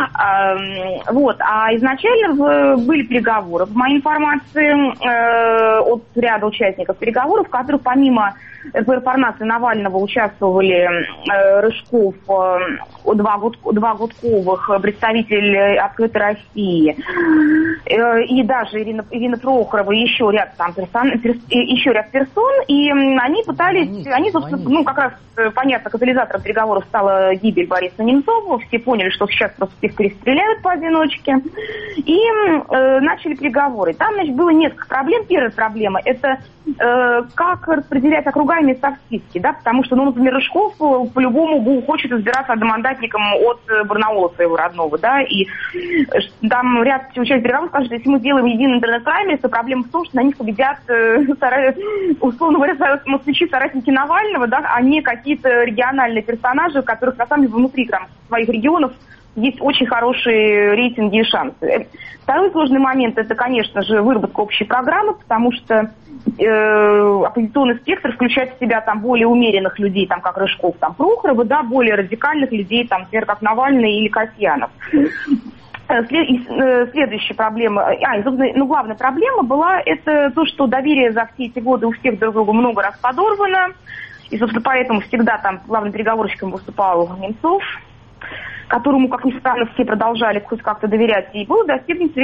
а изначально были переговоры, по моей информации, от ряда участников переговоров, в которых помимо РПР-Парнаса и Навального участвовали Рыжков, два Гудковых, представитель «Открытой России», и даже Ирина Прохорова, еще ряд персон, и они пытались, собственно, как раз, понятно, катализатором переговоров стала гибель Бориса Немцова, все поняли, что сейчас просто всех перестреляют поодиночке, и начали переговоры. Там, значит, было несколько проблем. Первая проблема – это как распределять округа и места в списке, да, потому что, например, Рыжков по-любому хочет избираться одномандатником от Барнаула своего родного, да, и там ряд участников переговоров скажут, если мы сделаем единый интернет-праймерис, то проблема в том, что на них победят, условно говоря, москвичи-соратники Навального, да, а не какие-то региональные персонажи, у которых, на самом деле, внутри там, своих регионов есть очень хорошие рейтинги и шансы. Второй сложный момент – это, конечно же, выработка общей программы, потому что оппозиционный спектр включает в себя там более умеренных людей, там, как Рыжков, там, Прохорова, да, более радикальных людей, там, например, как Навальный или Касьянов. Следующая проблема, главная проблема была это то, что доверие за все эти годы у всех друг друга много раз подорвано, и, собственно, поэтому всегда там главным переговорщиком выступал Немцов, которому, как ни странно, все продолжали хоть как-то доверять, и было достигнуто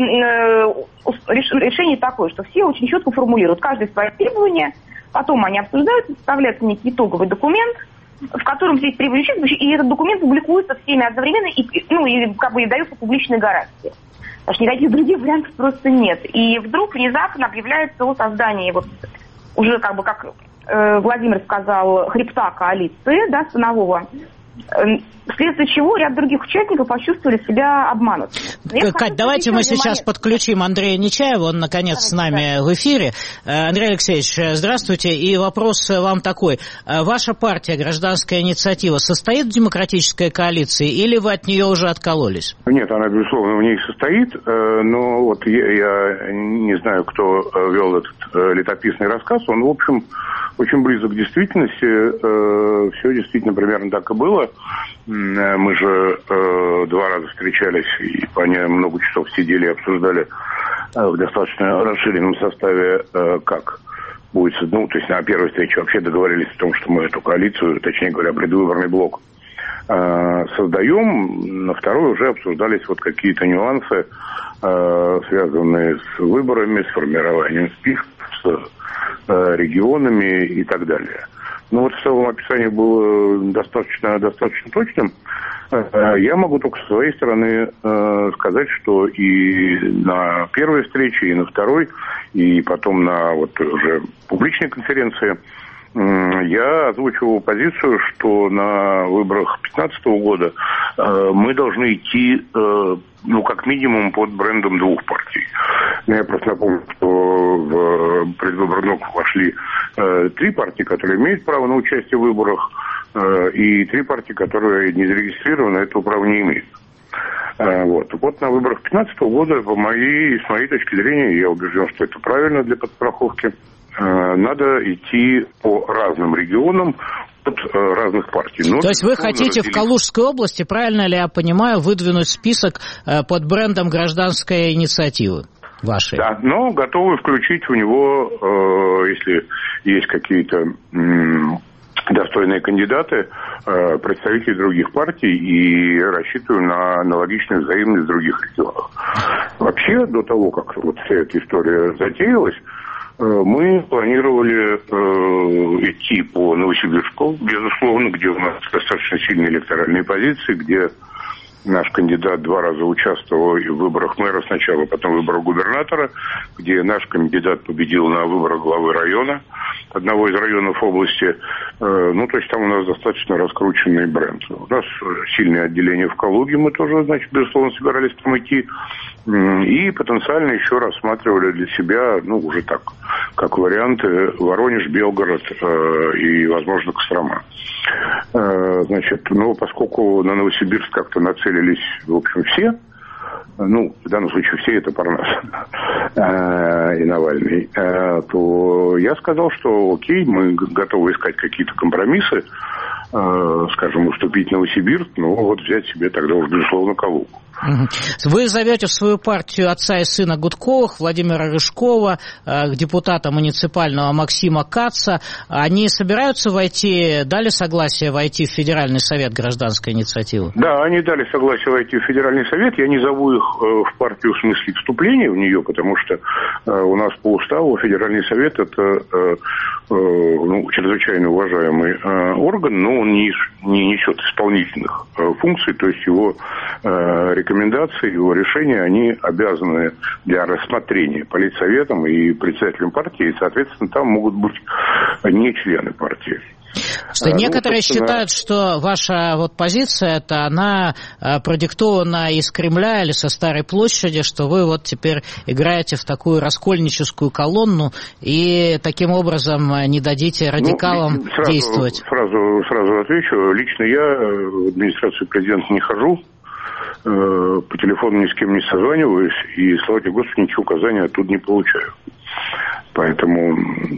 решение такое, что все очень четко формулируют каждое свои требования, потом они обсуждают, составляется некий итоговый документ, в котором все эти требования учитываются, и этот документ публикуется всеми одновременно и дается публичной гарантии. Потому что никаких других вариантов просто нет. И вдруг внезапно объявляется о создании уже как Владимир сказал, хребта коалиции, да, станового, вследствие чего ряд других участников почувствовали себя обманутыми. Кать, давайте мы сейчас подключим Андрея Нечаева, он, наконец, с нами в эфире. Андрей Алексеевич, здравствуйте, и вопрос вам такой. Ваша партия, Гражданская инициатива, состоит в демократической коалиции, или вы от нее уже откололись? Нет, она, безусловно, в ней состоит, но вот я не знаю, кто вел этот летописный рассказ, он, в общем, очень близок к действительности, все действительно примерно так и было. Мы же 2 раза встречались и по много часов сидели и обсуждали в достаточно расширенном составе, как будет, то есть на первой встрече вообще договорились о том, что мы эту коалицию, точнее говоря, предвыборный блок создаем. На второй уже обсуждались какие-то нюансы, связанные с выборами, с формированием списков, с регионами и так далее. Ну в целом описание было достаточно точным. Я могу только со своей стороны сказать, что и на первой встрече, и на второй, и потом на уже публичной конференции я озвучивал позицию, что на выборах 2015 года мы должны идти, как минимум, под брендом 2 партий. Я просто напомню, что в предвыборный блок вошли 3 партии, которые имеют право на участие в выборах, и 3 партии, которые не зарегистрированы, этого права не имеют. Вот на выборах 2015 года, с моей точки зрения, я убежден, что это правильно для подстраховки, надо идти по разным регионам от разных партий. То есть вы хотите в Калужской области, правильно ли я понимаю, выдвинуть список под брендом Гражданской инициативы вашей? Да, но готовы включить в него, если есть какие-то достойные кандидаты, представители других партий, и рассчитываю на аналогичную взаимность в других регионах. Вообще, до того, как вся эта история затеялась, Мы планировали идти по Новосибирску, безусловно, где у нас достаточно сильные электоральные позиции, где наш кандидат 2 раза участвовал в выборах мэра сначала, потом в выборах губернатора, где наш кандидат победил на выборах главы района, одного из районов области. Ну, то есть там у нас достаточно раскрученный бренд. У нас сильное отделение в Калуге, мы тоже, значит, безусловно, собирались там идти. И потенциально еще рассматривали для себя, ну, уже так, как варианты Воронеж, Белгород и, возможно, Кострома. Значит, ну, поскольку на Новосибирск как-то нацелились, в общем, все, ну, в данном случае все это Парнас и Навальный, то я сказал, что окей, мы готовы искать какие-то компромиссы, скажем, уступить Новосибирск, но вот взять себе тогда уже, безусловно, Калугу. Вы зовете в свою партию отца и сына Гудковых, Владимира Рыжкова, депутата муниципального Максима Каца. Они собираются дали согласие войти в Федеральный совет гражданской инициативы? Да, они дали согласие войти в Федеральный совет. Я не зову их в партию в смысле вступления в нее, потому что у нас по уставу Федеральный совет – это чрезвычайно уважаемый орган, но он не несет исполнительных функций, то есть его рекомендации, его решения, они обязаны для рассмотрения политсоветом и председателем партии, и, соответственно, там могут быть не члены партии. Что некоторые считают, что ваша вот позиция, она продиктована из Кремля или со Старой площади, что вы вот теперь играете в такую раскольническую колонну и таким образом не дадите радикалам действовать. Сразу отвечу. Лично я в администрацию президента не хожу, по телефону ни с кем не созваниваюсь, и, слава тебе Господи, ничего указаний оттуда не получаю. Поэтому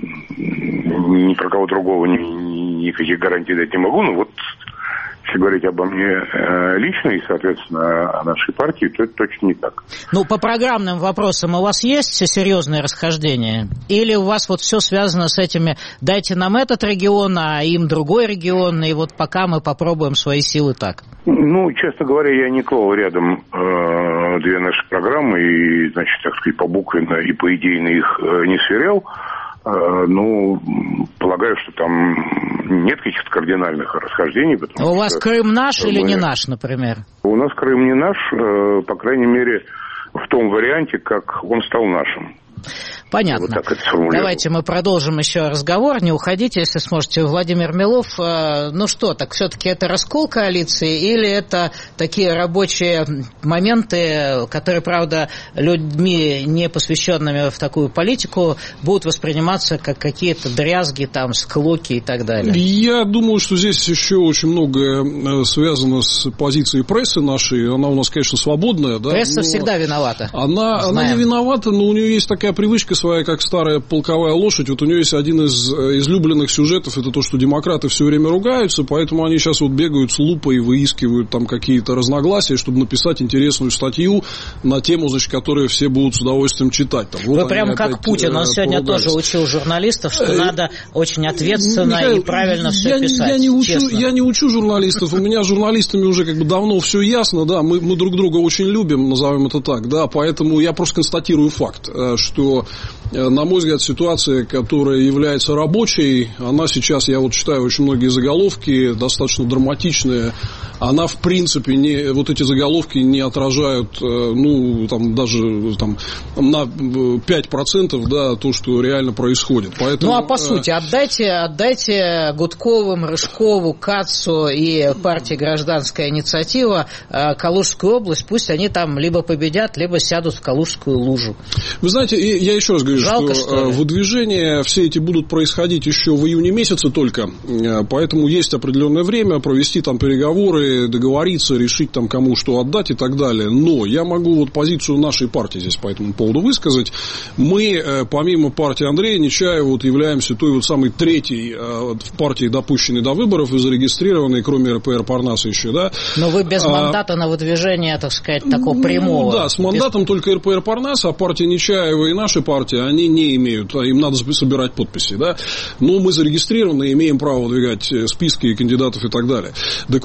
ни про кого другого никаких гарантий дать не могу. Но вот, если говорить обо мне лично и, соответственно, о нашей партии, то это точно не так. Ну, по программным вопросам у вас есть серьезные расхождения? Или у вас вот все связано с этими «дайте нам этот регион, а им другой регион, и вот пока мы попробуем свои силы так»? Ну, честно говоря, я не клал рядом две наши программы и, значит, так сказать, побуквенно и поидейно их не сверял. Ну, полагаю, что там нет каких-то кардинальных расхождений. А у вас Крым наш или не наш, например? У нас Крым не наш, по крайней мере, в том варианте, как он стал нашим. Понятно. Вот давайте мы продолжим еще разговор. Не уходите, если сможете. Владимир Милов, ну что, так все-таки это раскол коалиции или это такие рабочие моменты, которые, правда, людьми, не посвященными в такую политику, будут восприниматься как какие-то дрязги, там, склоки и так далее? Я думаю, что здесь еще очень многое связано с позицией прессы нашей. Она у нас, конечно, свободная. Да? Пресса всегда виновата. Она не виновата, но у нее есть такая привычка своя, как старая полковая лошадь. Вот у нее есть один из излюбленных сюжетов, это то, что демократы все время ругаются, поэтому они сейчас вот бегают с лупой и выискивают там какие-то разногласия, чтобы написать интересную статью на тему, значит, которую все будут с удовольствием читать. Там, вот вы прям как Путин, он сегодня тоже учил журналистов, что надо очень ответственно Михаил, и правильно все писать. Я не учу журналистов, у меня с журналистами уже как бы давно все ясно, да, мы друг друга очень любим, назовем это так, да, поэтому я просто констатирую факт, что, на мой взгляд, ситуация, которая является рабочей, она сейчас, я вот читаю очень многие заголовки, достаточно драматичные, она, в принципе, вот эти заголовки не отражают, ну, там, даже там, на 5%, да, то, что реально происходит. Поэтому, ну, а по сути, отдайте Гудковым, Рыжкову, Кацу и партии «Гражданская инициатива» Калужскую область, пусть они там либо победят, либо сядут в Калужскую лужу. Вы знаете, я еще раз говорю, что выдвижения все эти будут происходить еще в июне месяце только, поэтому есть определенное время провести там переговоры, договориться, решить там кому что отдать и так далее. Но я могу вот позицию нашей партии здесь по этому поводу высказать. Мы, помимо партии Андрея Нечаева, вот являемся той вот самой третьей в партии, допущенной до выборов и зарегистрированной, кроме РПР Парнаса еще, да. Но вы без мандата на выдвижение, так сказать, такого прямого. Да, с мандатом только РПР Парнаса, а партия Нечаева и наша партия, они не имеют, им надо собирать подписи, да. Но мы зарегистрированы, имеем право выдвигать списки кандидатов и так далее. Так вот,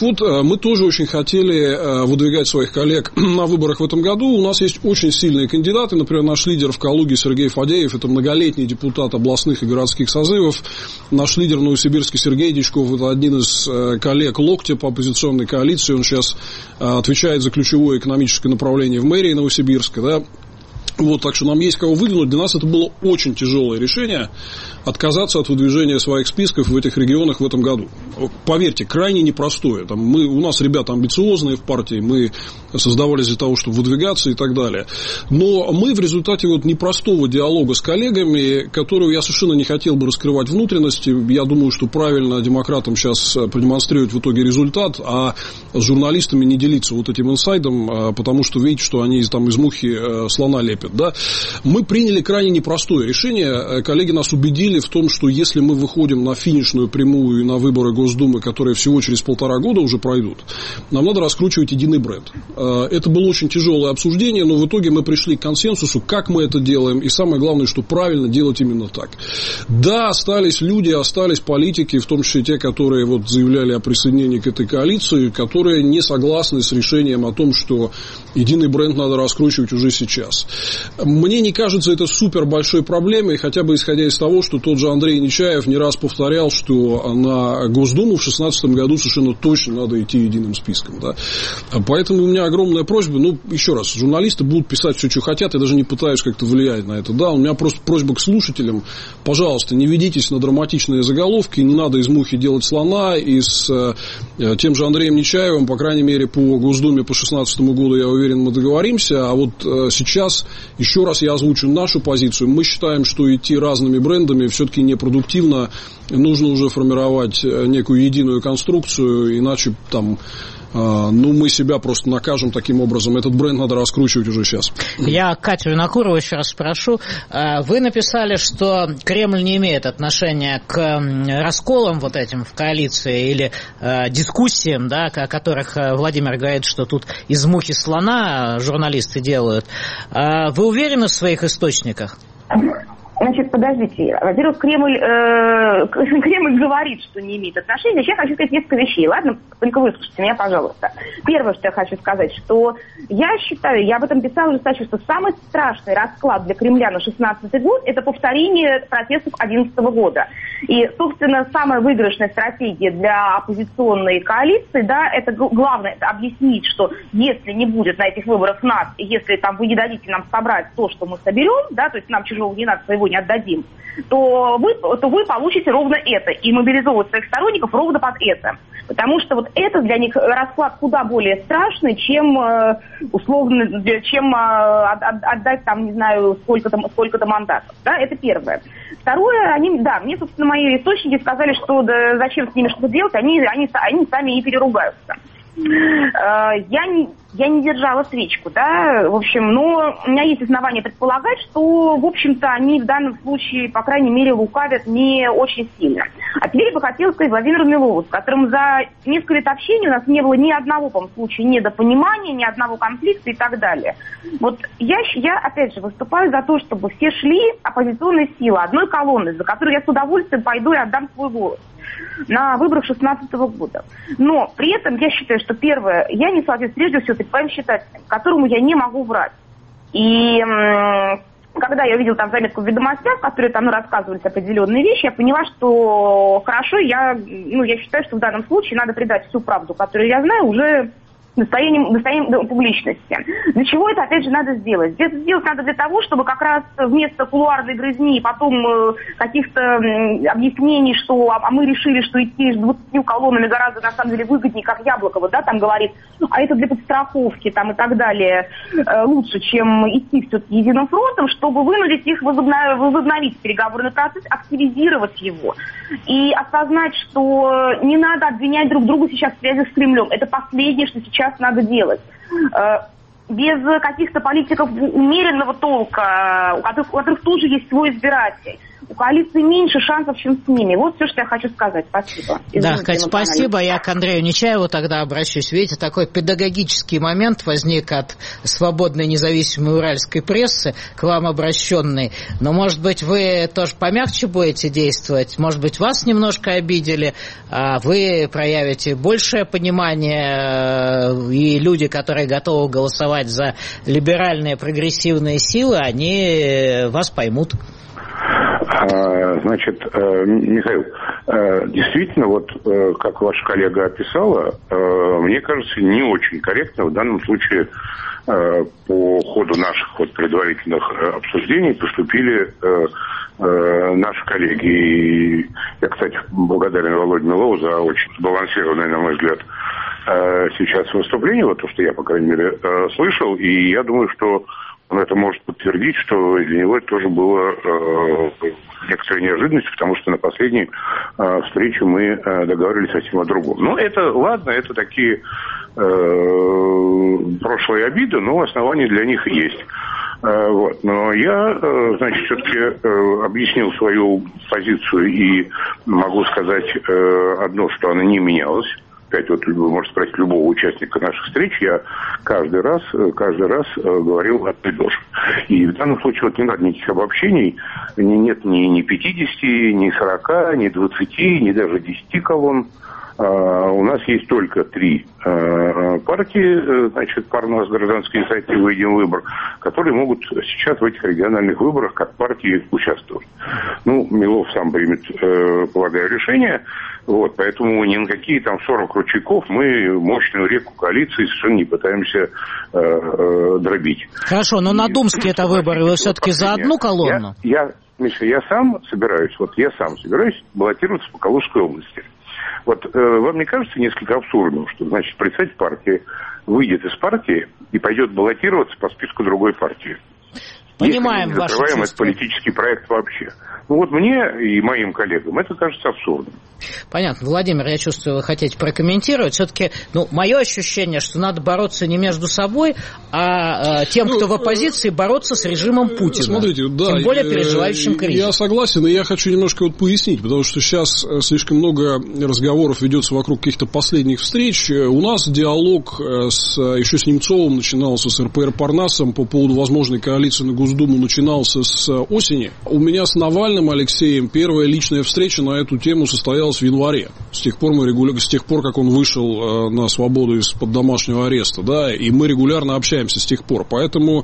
Мы тоже очень хотели выдвигать своих коллег на выборах в этом году. У нас есть очень сильные кандидаты. Например, наш лидер в Калуге Сергей Фадеев, это многолетний депутат областных и городских созывов. Наш лидер в Новосибирске Сергей Дичков, это один из коллег Локтя по оппозиционной коалиции. Он сейчас отвечает за ключевое экономическое направление в мэрии Новосибирска, да. Вот, так что нам есть кого выдвинуть. Для нас это было очень тяжелое решение отказаться от выдвижения своих списков в этих регионах в этом году. Поверьте, крайне непростое. У нас ребята амбициозные в партии, мы создавались для того, чтобы выдвигаться и так далее. Но мы в результате непростого диалога с коллегами, которого я совершенно не хотел бы раскрывать внутренности, я думаю, что правильно демократам сейчас продемонстрировать в итоге результат, а с журналистами не делиться этим инсайдом, потому что видите, что они из мухи слона лепят. Да? Мы приняли крайне непростое решение. Коллеги нас убедили в том, что если мы выходим на финишную прямую и на выборы Госдумы, которые всего через 1,5 года уже пройдут, нам надо раскручивать единый бренд. Это было очень тяжелое обсуждение, но в итоге мы пришли к консенсусу, как мы это делаем, и самое главное, что правильно делать именно так. Да, остались люди, остались политики, в том числе те, которые заявляли о присоединении к этой коалиции, которые не согласны с решением о том, что единый бренд надо раскручивать уже сейчас. Мне не кажется это супер большой проблемой, хотя бы исходя из того, что тот же Андрей Нечаев не раз повторял, что на Госдуму в 2016 году совершенно точно надо идти единым списком. Да? Поэтому у меня огромная просьба, еще раз, журналисты будут писать все, что хотят, я даже не пытаюсь как-то влиять на это. Да? У меня просто просьба к слушателям, пожалуйста, не ведитесь на драматичные заголовки, не надо из мухи делать слона, и с тем же Андреем Нечаевым, по крайней мере, по Госдуме по 2016 году, я уверен, мы договоримся, а сейчас еще раз я озвучу нашу позицию. Мы считаем, что идти разными брендами все-таки непродуктивно. Нужно уже формировать некую единую конструкцию, иначе мы себя просто накажем таким образом. Этот бренд надо раскручивать уже сейчас. Я Катю Винокурову еще раз спрошу. Вы написали, что Кремль не имеет отношения к расколам этим в коалиции или дискуссиям, да, о которых Владимир говорит, что тут из мухи слона журналисты делают. Вы уверены в своих источниках? Значит, подождите. Во-первых, Кремль говорит, что не имеет отношения. Сейчас я хочу сказать несколько вещей. Ладно? Только выслушайте меня, пожалуйста. Первое, что я хочу сказать, что я считаю, я об этом писала уже статью, что самый страшный расклад для Кремля на 2016 год – это повторение протестов 2011 года. И, собственно, самая выигрышная стратегия для оппозиционной коалиции, да, это главное, это объяснить, что если не будет на этих выборах нас, и если вы не дадите нам собрать то, что мы соберем, да, то есть нам чужого не надо, своего не отдадим, то вы получите ровно это и мобилизовывать своих сторонников ровно под это. Потому что это для них расклад куда более страшный, чем отдать сколько-то мандатов. Да, это первое. Второе, мне, собственно, мои источники сказали, что зачем с ними что-то делать, они сами не переругаются. Я не держала свечку, да, в общем, но у меня есть основания предполагать, что, в общем-то, они в данном случае, по крайней мере, лукавят не очень сильно. А теперь я бы хотела сказать Владимиру Милову, с которым за несколько лет общения у нас не было ни одного, по-моему, случая недопонимания, ни одного конфликта и так далее. Я опять же, выступаю за то, чтобы все шли оппозиционные силы одной колонны, за которую я с удовольствием пойду и отдам свой голос на выборах 2016 года. Но при этом я считаю, что первое, я несу ответственность прежде всего перед своим читателем, которому я не могу врать. И когда я увидела заметку в «Ведомостях», в которой рассказывались определенные вещи, я поняла, что хорошо, я считаю, что в данном случае надо придать всю правду, которую я знаю, уже достоянием публичности. Для чего это, опять же, надо сделать? Это сделать надо для того, чтобы как раз вместо кулуарной грызни и потом каких-то объяснений, что мы решили, что идти с 20 колоннами гораздо, на самом деле, выгоднее, как Яблокова, да, говорит, а это для подстраховки, и так далее, лучше, чем идти все-таки единым фронтом, чтобы вынудить их возобновить переговорный процесс, активизировать его и осознать, что не надо обвинять друг друга сейчас в связи с Кремлем. Это последнее, что сейчас надо делать. Без каких-то политиков умеренного толка, у которых тоже есть свой избиратель. у коалиции меньше шансов, чем с ними. Вот все, что я хочу сказать. Спасибо. Да, Кать, спасибо. Я к Андрею Нечаеву тогда обращусь. Видите, такой педагогический момент возник от свободной независимой уральской прессы, к вам обращенный. Но, может быть, вы тоже помягче будете действовать? Может быть, вас немножко обидели, а вы проявите большее понимание, и люди, которые готовы голосовать за либеральные прогрессивные силы, они вас поймут. Значит, Михаил, действительно, вот как ваша коллега описала, мне кажется, не очень корректно в данном случае по ходу наших вот предварительных обсуждений поступили наши коллеги. И я, кстати, благодарен Володе Милову за очень сбалансированное, на мой взгляд, сейчас выступление, вот то, что я, по крайней мере, слышал, и я думаю, что он это может подтвердить, что для него это тоже было некоторой неожиданностью, потому что на последней встрече мы договаривались совсем о другом. Ну, это, ладно, это такие прошлые обиды, но основания для них есть. Вот. Но я, значит, все-таки объяснил свою позицию и могу сказать одно, что она не менялась. Опять вот вы можете спросить любого участника наших встреч, я каждый раз говорил одно и то же. И в данном случае вот не надо никаких обобщений, нет ни 50, ни 40, ни 20, ни даже 10 колонн. У нас есть только 3 партии, значит, Парнас, Гражданская инициатива и Единый выбор, которые могут сейчас в этих региональных выборах как партии участвовать. Ну, Милов сам примет, полагаю, решение. Вот, поэтому ни на какие там 40 ручейков мы мощную реку коалиции совершенно не пытаемся дробить. Хорошо, но на думские это выборы вы все-таки за одну колонну? Миша, я сам собираюсь баллотироваться по Калужской области. Вот вам не кажется несколько абсурдным, что, значит, представитель партии выйдет из партии и пойдет баллотироваться по списку другой партии? Понимаем ваше чувство. Закрываем этот политический проект вообще. Ну вот мне и моим коллегам это кажется абсурдным. Понятно. Владимир, я чувствую, вы хотите прокомментировать. Все-таки, мое ощущение, что надо бороться не между собой, а тем, кто в оппозиции, бороться с режимом Путина. Смотрите, да, тем более переживающим кризис. Я согласен, и я хочу немножко пояснить, потому что сейчас слишком много разговоров ведется вокруг каких-то последних встреч. У нас диалог еще с Немцовым начинался, с РПР Парнасом по поводу возможной коалиции на Госдуму начинался с осени. У меня с Навальным Алексеем первая личная встреча на эту тему состоялась в январе. С тех пор, как он вышел на свободу из-под домашнего ареста, да, и мы регулярно общаемся с тех пор. Поэтому,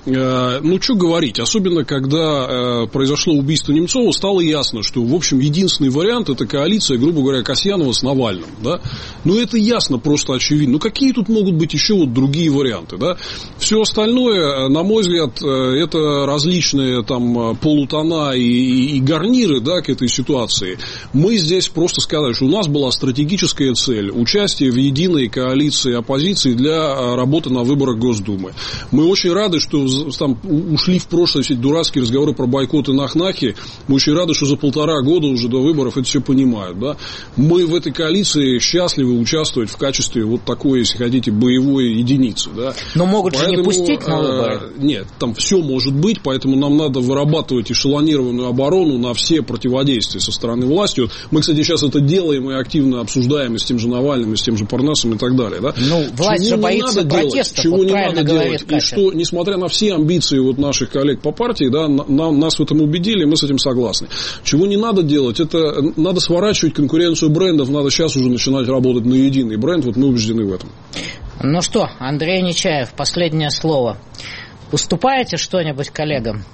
что говорить, особенно когда произошло убийство Немцова, стало ясно, что, в общем, единственный вариант — это коалиция, грубо говоря, Касьянова с Навальным, да. Это ясно, просто очевидно. Какие тут могут быть еще другие варианты, да? Все остальное, на мой взгляд, это различные там полутона и гарниры, да, к этой ситуации. Мы здесь просто сказали, что у нас была стратегическая цель участия в единой коалиции оппозиции для работы на выборах Госдумы. Мы очень рады, что там ушли в прошлое все эти дурацкие разговоры про бойкот и нах-нахи. Мы очень рады, что за 1,5 года уже до выборов это все понимают, да. Мы в этой коалиции счастливы участвовать в качестве вот такой, если хотите, боевой единицы, да. Но могут же не пустить на выборы. Нет, там все может быть, поэтому нам надо вырабатывать эшелонированную оборону на все противодействия со стороны власти. Мы, кстати, сейчас это делаем и активно обсуждаем и с тем же Навальным, и с тем же Парнасом и так далее. Да? Власть же боится протестов, чего не надо делать, и что, несмотря на все амбиции наших коллег по партии, да, нас в этом убедили, мы с этим согласны. Чего не надо делать, это надо сворачивать конкуренцию брендов, надо сейчас уже начинать работать на единый бренд, мы убеждены в этом. Ну что, Андрей Нечаев, последнее слово. Уступаете что-нибудь коллегам?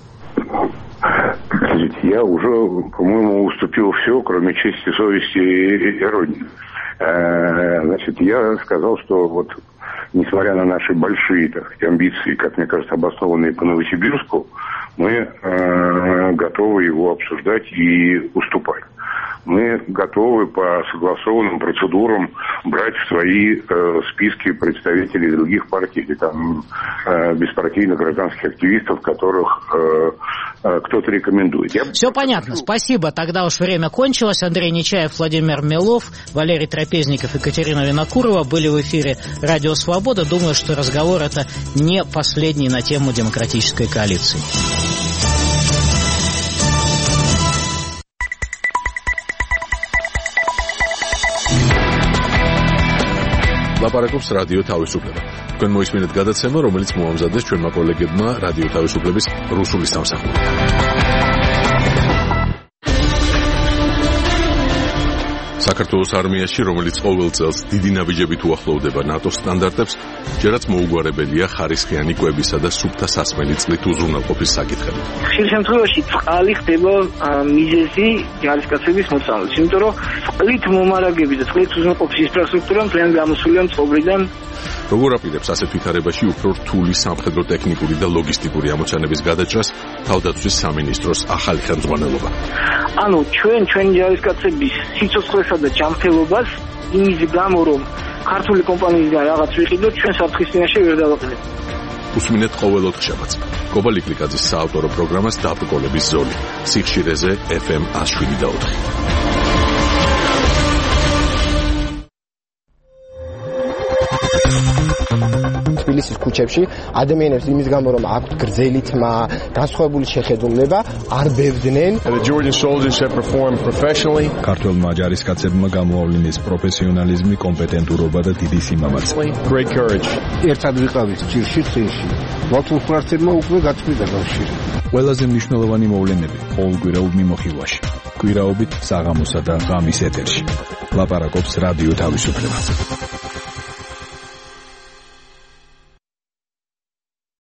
Я уже, по-моему, уступил все, кроме чести, совести и родины. Значит, я сказал, что несмотря на наши большие амбиции, как мне кажется, обоснованные по Новосибирску, мы готовы его обсуждать и уступать. Мы готовы по согласованным процедурам брать в свои списки представителей других партий или там беспартийных гражданских активистов, которых кто-то рекомендует. Все понятно, спасибо. Тогда уж время кончилось. Андрей Нечаев, Владимир Милов, Валерий Трапезников, Екатерина Винокурова были в эфире «Радио Свобода». Думаю, что разговор это не последний на тему демократической коалиции. ლაპარაკობს რადიო თავისუფლება. თქვენ მოისმინეთ გადაცემა, რომელიც მოამზადეს ჩვენმა კოლეგებმა რადიო თავისუფლების რუსული სამსახური. საქართველოს არმიაში, რომელიც ყოველ წელს დიდი ნაბიჯებით უახლოვდება ნატოს სტანდარტებს, ჯერაც მოუგვარებელია ხარისხიანი კვებისა და სუფთა სასმელი წყლით უზრუნველყოფის საკითხები. ხშირ შემთხვევაში წყალი ხდება მიზეზი ჯარისკაცების მოწამვლის, იმიტომ რომ წყლით მომარაგების და წყლით უზრუნველყოფის ინფრასტრუქტურა მთლიან გამოსულია წყობრიდან. როგორ აპირებს ასეთ ვითარებაში უფრო რთული სამხედრო ტექნიკური და ლოგისტიკური ამოცანების გადაჭრას თავდაცვის სამინისტროს ახალი ხელმძღვანელობა? ანუ ჩვენი ჯარისკაცების სიცოცხლესა და ჯანმრთელობას იმის გამო, რომ ქართული კომპანიისგან რაღაც ვიყიდოთ, ჩვენ საფრთხის წინაშე ვერ დავაყენებთ. უსმინეთ ყოველ ოთხშაბათს კობა ლიკლიკაძის საავტორო პროგრამას დაბრკოლების ზოლი სიხშირეზე FM 107.4. თბილისის ქუჩებში ადამიანებს იმის გამო რომ აქვთ გრძელი თმა, განსხვავებული შეხედულება, არ ბევდნენ. The Georgian soldiers have performed professionally. ქართველმა ჯარისკაცებმა გამოავლინეს პროფესიონალიზმი, კომპეტენტურობა და დიდი სიმამაცე. Great courage. ერთად ვიყავით ჭირში წინში. მათულხმარცებმა უკვე გაწყვიტა კავშირი. ყველაზე მნიშვნელოვანი მოვლენები ყოველკვირეულ მიმოხილვაში. კვირაობით საღამოსა და ღამის ეთერში. ლაპარაკობს რადიო თავისუფლება.